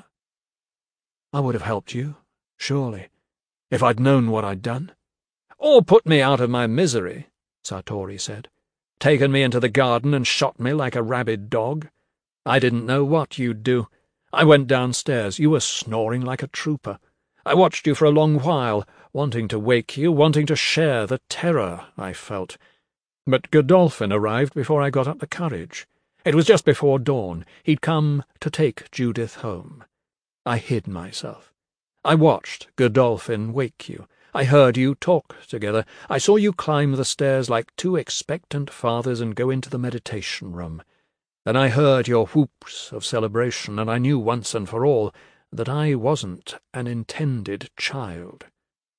I would have helped you, surely, if I'd known what I'd done. Or put me out of my misery, Sartori said. Taken me into the garden and shot me like a rabid dog. I didn't know what you'd do. I went downstairs. You were snoring like a trooper. I watched you for a long while, wanting to wake you, wanting to share the terror I felt. But Godolphin arrived before I got up the courage. It was just before dawn. He'd come to take Judith home. I hid myself. I watched Godolphin wake you. I heard you talk together. I saw you climb the stairs like two expectant fathers and go into the meditation room. Then I heard your whoops of celebration, and I knew once and for all that I wasn't an intended child.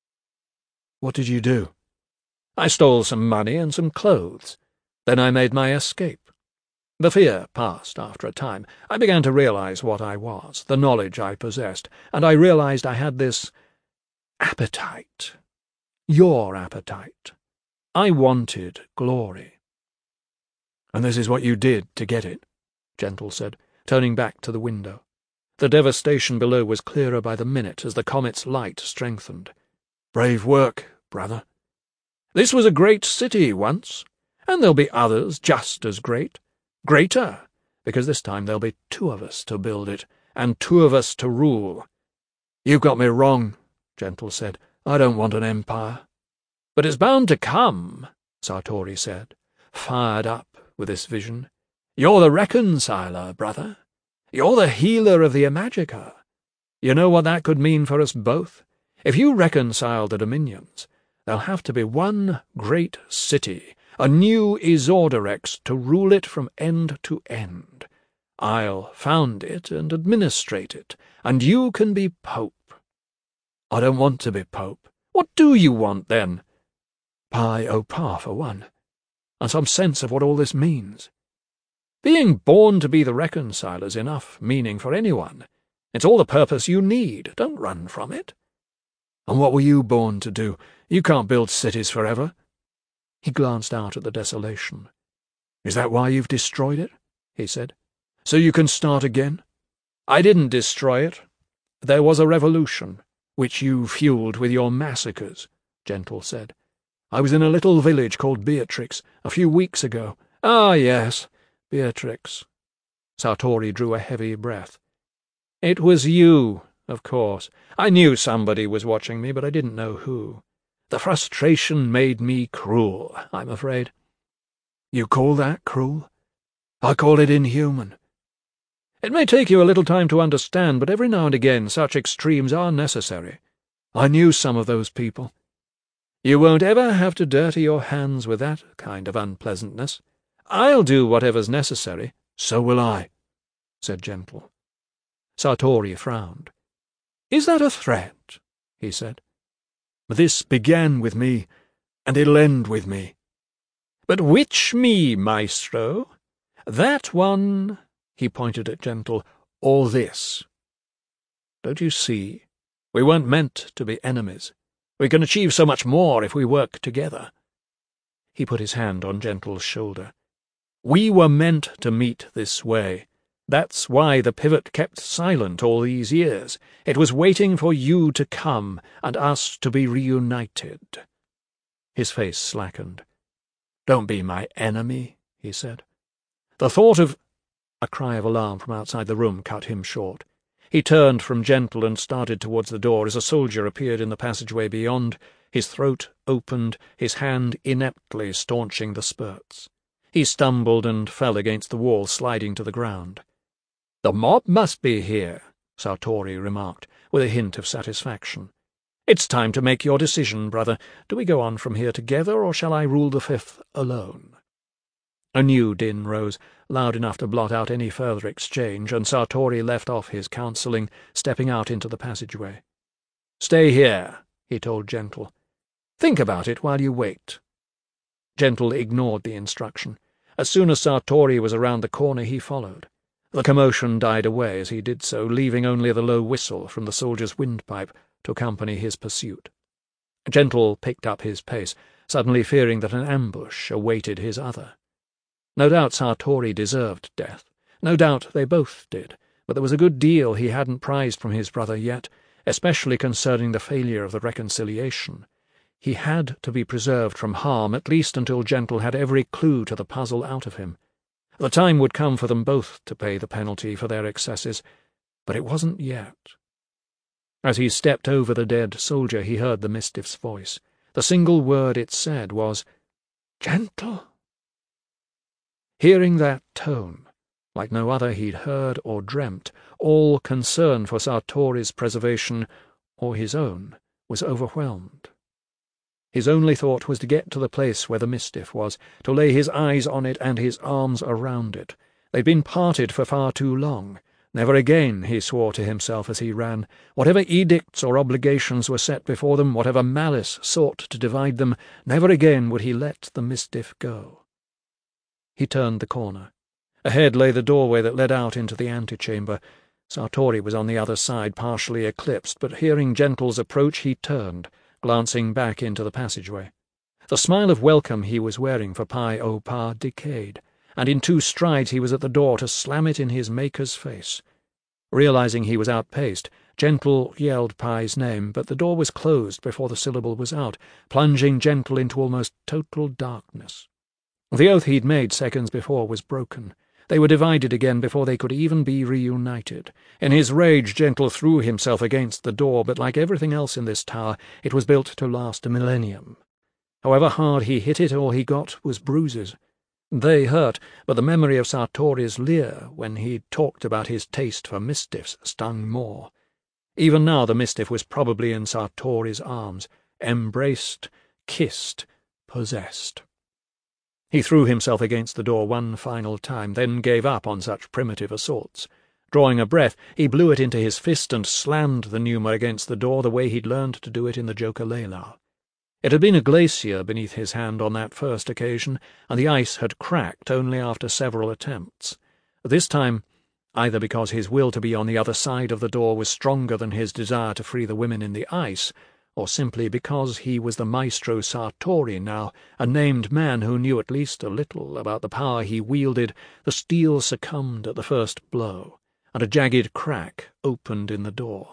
What did you do? I stole some money and some clothes. Then I made my escape. The fear passed after a time. I began to realize what I was, the knowledge I possessed, and I realized I had this appetite. Your appetite. I wanted glory. And this is what you did to get it, Gentle said, turning back to the window. The devastation below was clearer by the minute as the comet's light strengthened. Brave work, brother. This was a great city once, and there'll be others just as great. Greater, because this time there'll be two of us to build it, and two of us to rule. You've got me wrong, Gentle said. I don't want an empire. But it's bound to come, Sartori said, fired up with this vision. You're the reconciler, brother. You're the healer of the Imagica. You know what that could mean for us both? If you reconcile the dominions, there'll have to be one great city, a new Isordarex to rule it from end to end. I'll found it and administrate it, and you can be Pope. I don't want to be Pope. What do you want, then? Pi o par, for one, and some sense of what all this means. Being born to be the reconciler's enough meaning for anyone. It's all the purpose you need. Don't run from it. And what were you born to do? You can't build cities forever. He glanced out at the desolation. Is that why you've destroyed it? He said. So you can start again? I didn't destroy it. There was a revolution, which you fueled with your massacres, Gentle said. I was in a little village called Beatrix a few weeks ago. Ah, yes, Beatrix. Sartori drew a heavy breath. It was you, of course. I knew somebody was watching me, but I didn't know who. The frustration made me cruel, I'm afraid. You call that cruel? I call it inhuman. It may take you a little time to understand, but every now and again such extremes are necessary. I knew some of those people. You won't ever have to dirty your hands with that kind of unpleasantness. I'll do whatever's necessary. So will I, said Gentle. Sartori frowned. Is that a threat? He said. This began with me, and it'll end with me. But which me, maestro? That one, he pointed at Gentle, or this? Don't you see? We weren't meant to be enemies. We can achieve so much more if we work together. He put his hand on Gentle's shoulder. We were meant to meet this way. That's why the pivot kept silent all these years. It was waiting for you to come and us to be reunited. His face slackened. Don't be my enemy, he said. The thought of... A cry of alarm from outside the room cut him short. He turned from Gentle and started towards the door as a soldier appeared in the passageway beyond, his throat opened, his hand ineptly staunching the spurts. He stumbled and fell against the wall, sliding to the ground. The mob must be here, Sartori remarked, with a hint of satisfaction. It's time to make your decision, brother. Do we go on from here together, or shall I rule the Fifth alone? A new din rose, loud enough to blot out any further exchange, and Sartori left off his counselling, stepping out into the passageway. "Stay here," he told Gentle. "Think about it while you wait." Gentle ignored the instruction. As soon as Sartori was around the corner, he followed. The commotion died away as he did so, leaving only the low whistle from the soldier's windpipe to accompany his pursuit. Gentle picked up his pace, suddenly fearing that an ambush awaited his other. No doubt Sartori deserved death. No doubt they both did, but there was a good deal he hadn't prized from his brother yet, especially concerning the failure of the reconciliation. He had to be preserved from harm, at least until Gentle had every clue to the puzzle out of him. The time would come for them both to pay the penalty for their excesses, but it wasn't yet. As he stepped over the dead soldier, he heard the Mistiff's voice. The single word it said was, "Gentle." Hearing that tone, like no other he'd heard or dreamt, all concern for Sartori's preservation, or his own, was overwhelmed. His only thought was to get to the place where the Mistiff was, to lay his eyes on it and his arms around it. They'd been parted for far too long. Never again, he swore to himself as he ran. Whatever edicts or obligations were set before them, whatever malice sought to divide them, never again would he let the Mistiff go. He turned the corner. Ahead lay the doorway that led out into the antechamber. Sartori was on the other side, partially eclipsed, but hearing Gentle's approach, he turned, glancing back into the passageway. The smile of welcome he was wearing for Pai-O-Pa decayed, and in two strides he was at the door to slam it in his maker's face. Realizing he was outpaced, Gentle yelled Pai's name, but the door was closed before the syllable was out, plunging Gentle into almost total darkness. The oath he'd made seconds before was broken. They were divided again before they could even be reunited. In his rage, Gentle threw himself against the door, but like everything else in this tower, it was built to last a millennium. However hard he hit it, all he got was bruises. They hurt, but the memory of Sartori's leer when he talked about his taste for Mistiffs stung more. Even now the Mistiff was probably in Sartori's arms, embraced, kissed, possessed. He threw himself against the door one final time, then gave up on such primitive assaults. Drawing a breath, he blew it into his fist and slammed the pneuma against the door the way he'd learned to do it in the Joker-Leila. It had been a glacier beneath his hand on that first occasion, and the ice had cracked only after several attempts. This time, either because his will to be on the other side of the door was stronger than his desire to free the women in the ice, or simply because he was the Maestro Sartori now, a named man who knew at least a little about the power he wielded, the steel succumbed at the first blow, and a jagged crack opened in the door.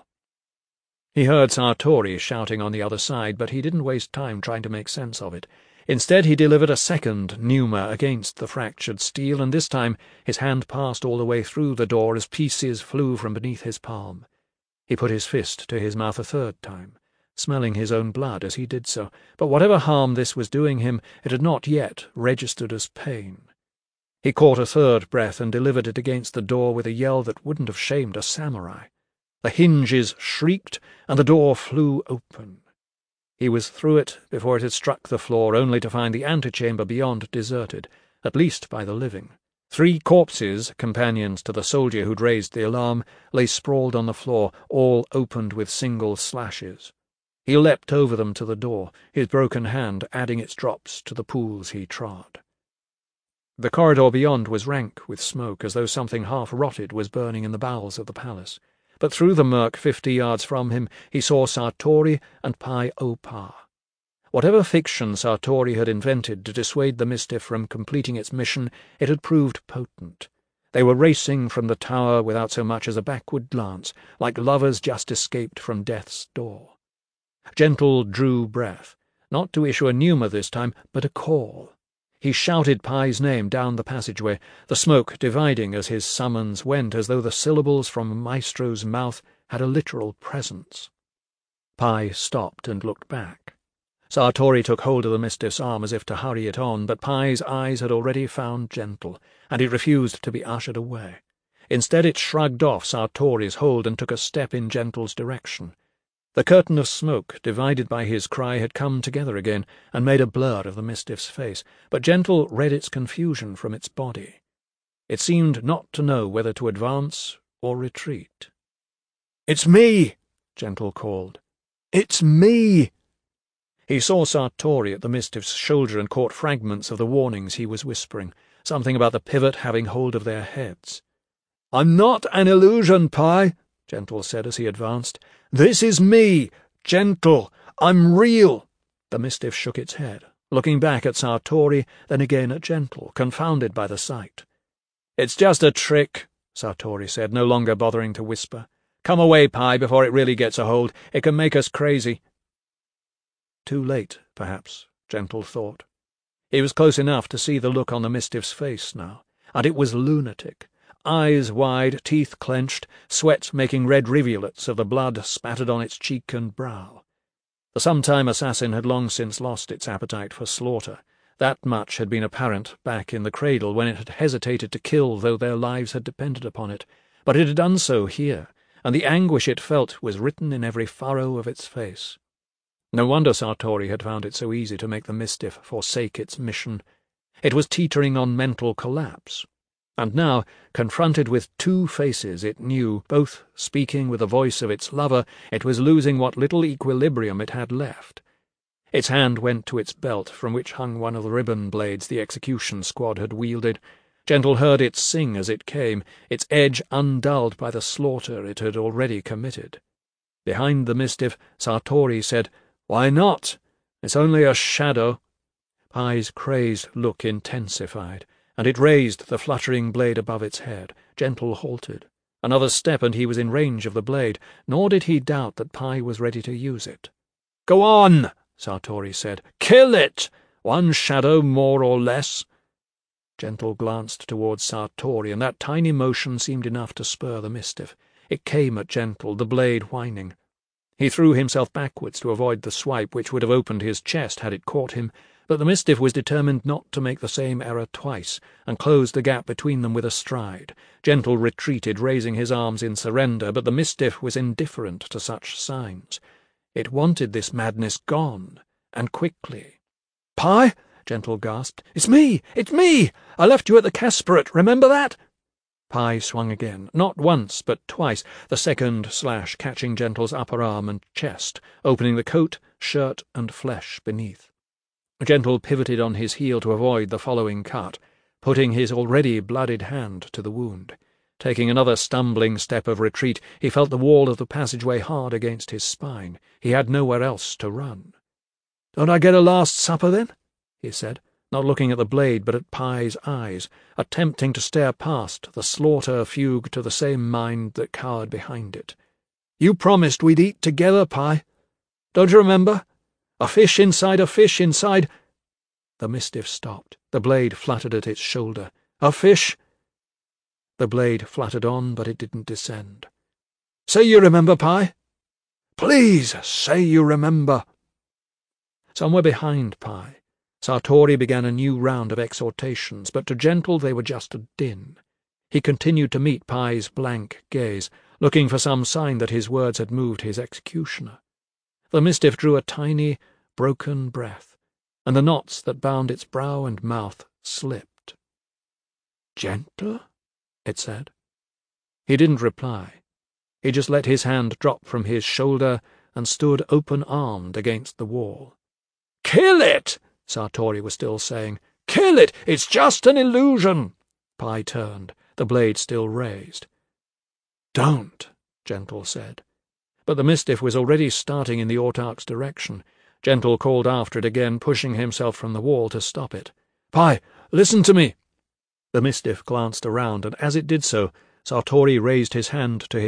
He heard Sartori shouting on the other side, but he didn't waste time trying to make sense of it. Instead, he delivered a second pneuma against the fractured steel, and this time his hand passed all the way through the door as pieces flew from beneath his palm. He put his fist to his mouth a third time, smelling his own blood as he did so, but whatever harm this was doing him, it had not yet registered as pain. He caught a third breath and delivered it against the door with a yell that wouldn't have shamed a samurai. The hinges shrieked, and the door flew open. He was through it before it had struck the floor, only to find the antechamber beyond deserted, at least by the living. Three corpses, companions to the soldier who'd raised the alarm, lay sprawled on the floor, all opened with single slashes. He leapt over them to the door, his broken hand adding its drops to the pools he trod. The corridor beyond was rank with smoke, as though something half-rotted was burning in the bowels of the palace. But through the murk fifty yards from him he saw Sartori and Pai-O-Pa. Whatever fiction Sartori had invented to dissuade the Mistiff from completing its mission, it had proved potent. They were racing from the tower without so much as a backward glance, like lovers just escaped from death's door. Gentle drew breath, not to issue a pneuma this time, but a call. He shouted Pai's name down the passageway, the smoke dividing as his summons went, as though the syllables from Maestro's mouth had a literal presence. Pai stopped and looked back. Sartori took hold of the Mistiff's arm as if to hurry it on, but Pai's eyes had already found Gentle, and it refused to be ushered away. Instead it shrugged off Sartori's hold and took a step in Gentle's direction. The curtain of smoke, divided by his cry, had come together again and made a blur of the Mistiff's face, but Gentle read its confusion from its body. It seemed not to know whether to advance or retreat. "It's me!" Gentle called. "It's me!" He saw Sartori at the Mistiff's shoulder and caught fragments of the warnings he was whispering, something about the pivot having hold of their heads. "I'm not an illusion, Pi," Gentle said as he advanced. "This is me, Gentle. I'm real." The Mistiff shook its head, looking back at Sartori, then again at Gentle, confounded by the sight. "It's just a trick," Sartori said, no longer bothering to whisper. "Come away, Pi, before it really gets a hold. It can make us crazy." Too late, perhaps, Gentle thought. He was close enough to see the look on the Mistiff's face now, and it was lunatic. Eyes wide, teeth clenched, sweat making red rivulets of the blood spattered on its cheek and brow. The sometime assassin had long since lost its appetite for slaughter. That much had been apparent back in the cradle when it had hesitated to kill though their lives had depended upon it, but it had done so here, and the anguish it felt was written in every furrow of its face. No wonder Sartori had found it so easy to make the Mistiff forsake its mission. It was teetering on mental collapse. And now, confronted with two faces it knew, both speaking with the voice of its lover, it was losing what little equilibrium it had left. Its hand went to its belt, from which hung one of the ribbon blades the execution squad had wielded. Gentle heard it sing as it came, its edge undulled by the slaughter it had already committed. Behind the Mistiff, Sartori said, "Why not? It's only a shadow." Pi's crazed look intensified, and it raised the fluttering blade above its head. Gentle halted. Another step and he was in range of the blade, nor did he doubt that Pi was ready to use it. "Go on," Sartori said. "Kill it! One shadow more or less." Gentle glanced towards Sartori, and that tiny motion seemed enough to spur the Mistiff. It came at Gentle, the blade whining. He threw himself backwards to avoid the swipe which would have opened his chest had it caught him, but the Mistiff was determined not to make the same error twice, and closed the gap between them with a stride. Gentle retreated, raising his arms in surrender, but the Mistiff was indifferent to such signs. It wanted this madness gone, and quickly. "Pi," Gentle gasped, "it's me! It's me! I left you at the Casperate, remember that?" Pi swung again, not once but twice, the second slash catching Gentle's upper arm and chest, opening the coat, shirt, and flesh beneath. Gentle pivoted on his heel to avoid the following cut, putting his already blooded hand to the wound. Taking another stumbling step of retreat, he felt the wall of the passageway hard against his spine. He had nowhere else to run. "Don't I get a last supper, then?" he said, not looking at the blade but at Pi's eyes, attempting to stare past the slaughter fugue to the same mind that cowered behind it. "You promised we'd eat together, Pi. Don't you remember? A fish inside a fish inside—" The Mistiff stopped. The blade fluttered at its shoulder. "A fish—" The blade fluttered on, but it didn't descend. "Say you remember, Pi. Please say you remember." Somewhere behind Pi, Sartori began a new round of exhortations, but to Gentle they were just a din. He continued to meet Pi's blank gaze, looking for some sign that his words had moved his executioner. The Mistiff drew a tiny, broken breath, and the knots that bound its brow and mouth slipped. "Gentle?" it said. He didn't reply. He just let his hand drop from his shoulder and stood open-armed against the wall. "Kill it!" Sartori was still saying. "Kill it! It's just an illusion!" Pi turned, the blade still raised. "Don't," Gentle said. But the Mistiff was already starting in the autarch's direction. Gentle called after it again, pushing himself from the wall to stop it. "Pi, listen to me!" The Mistiff glanced around, and as it did so, Sartori raised his hand to his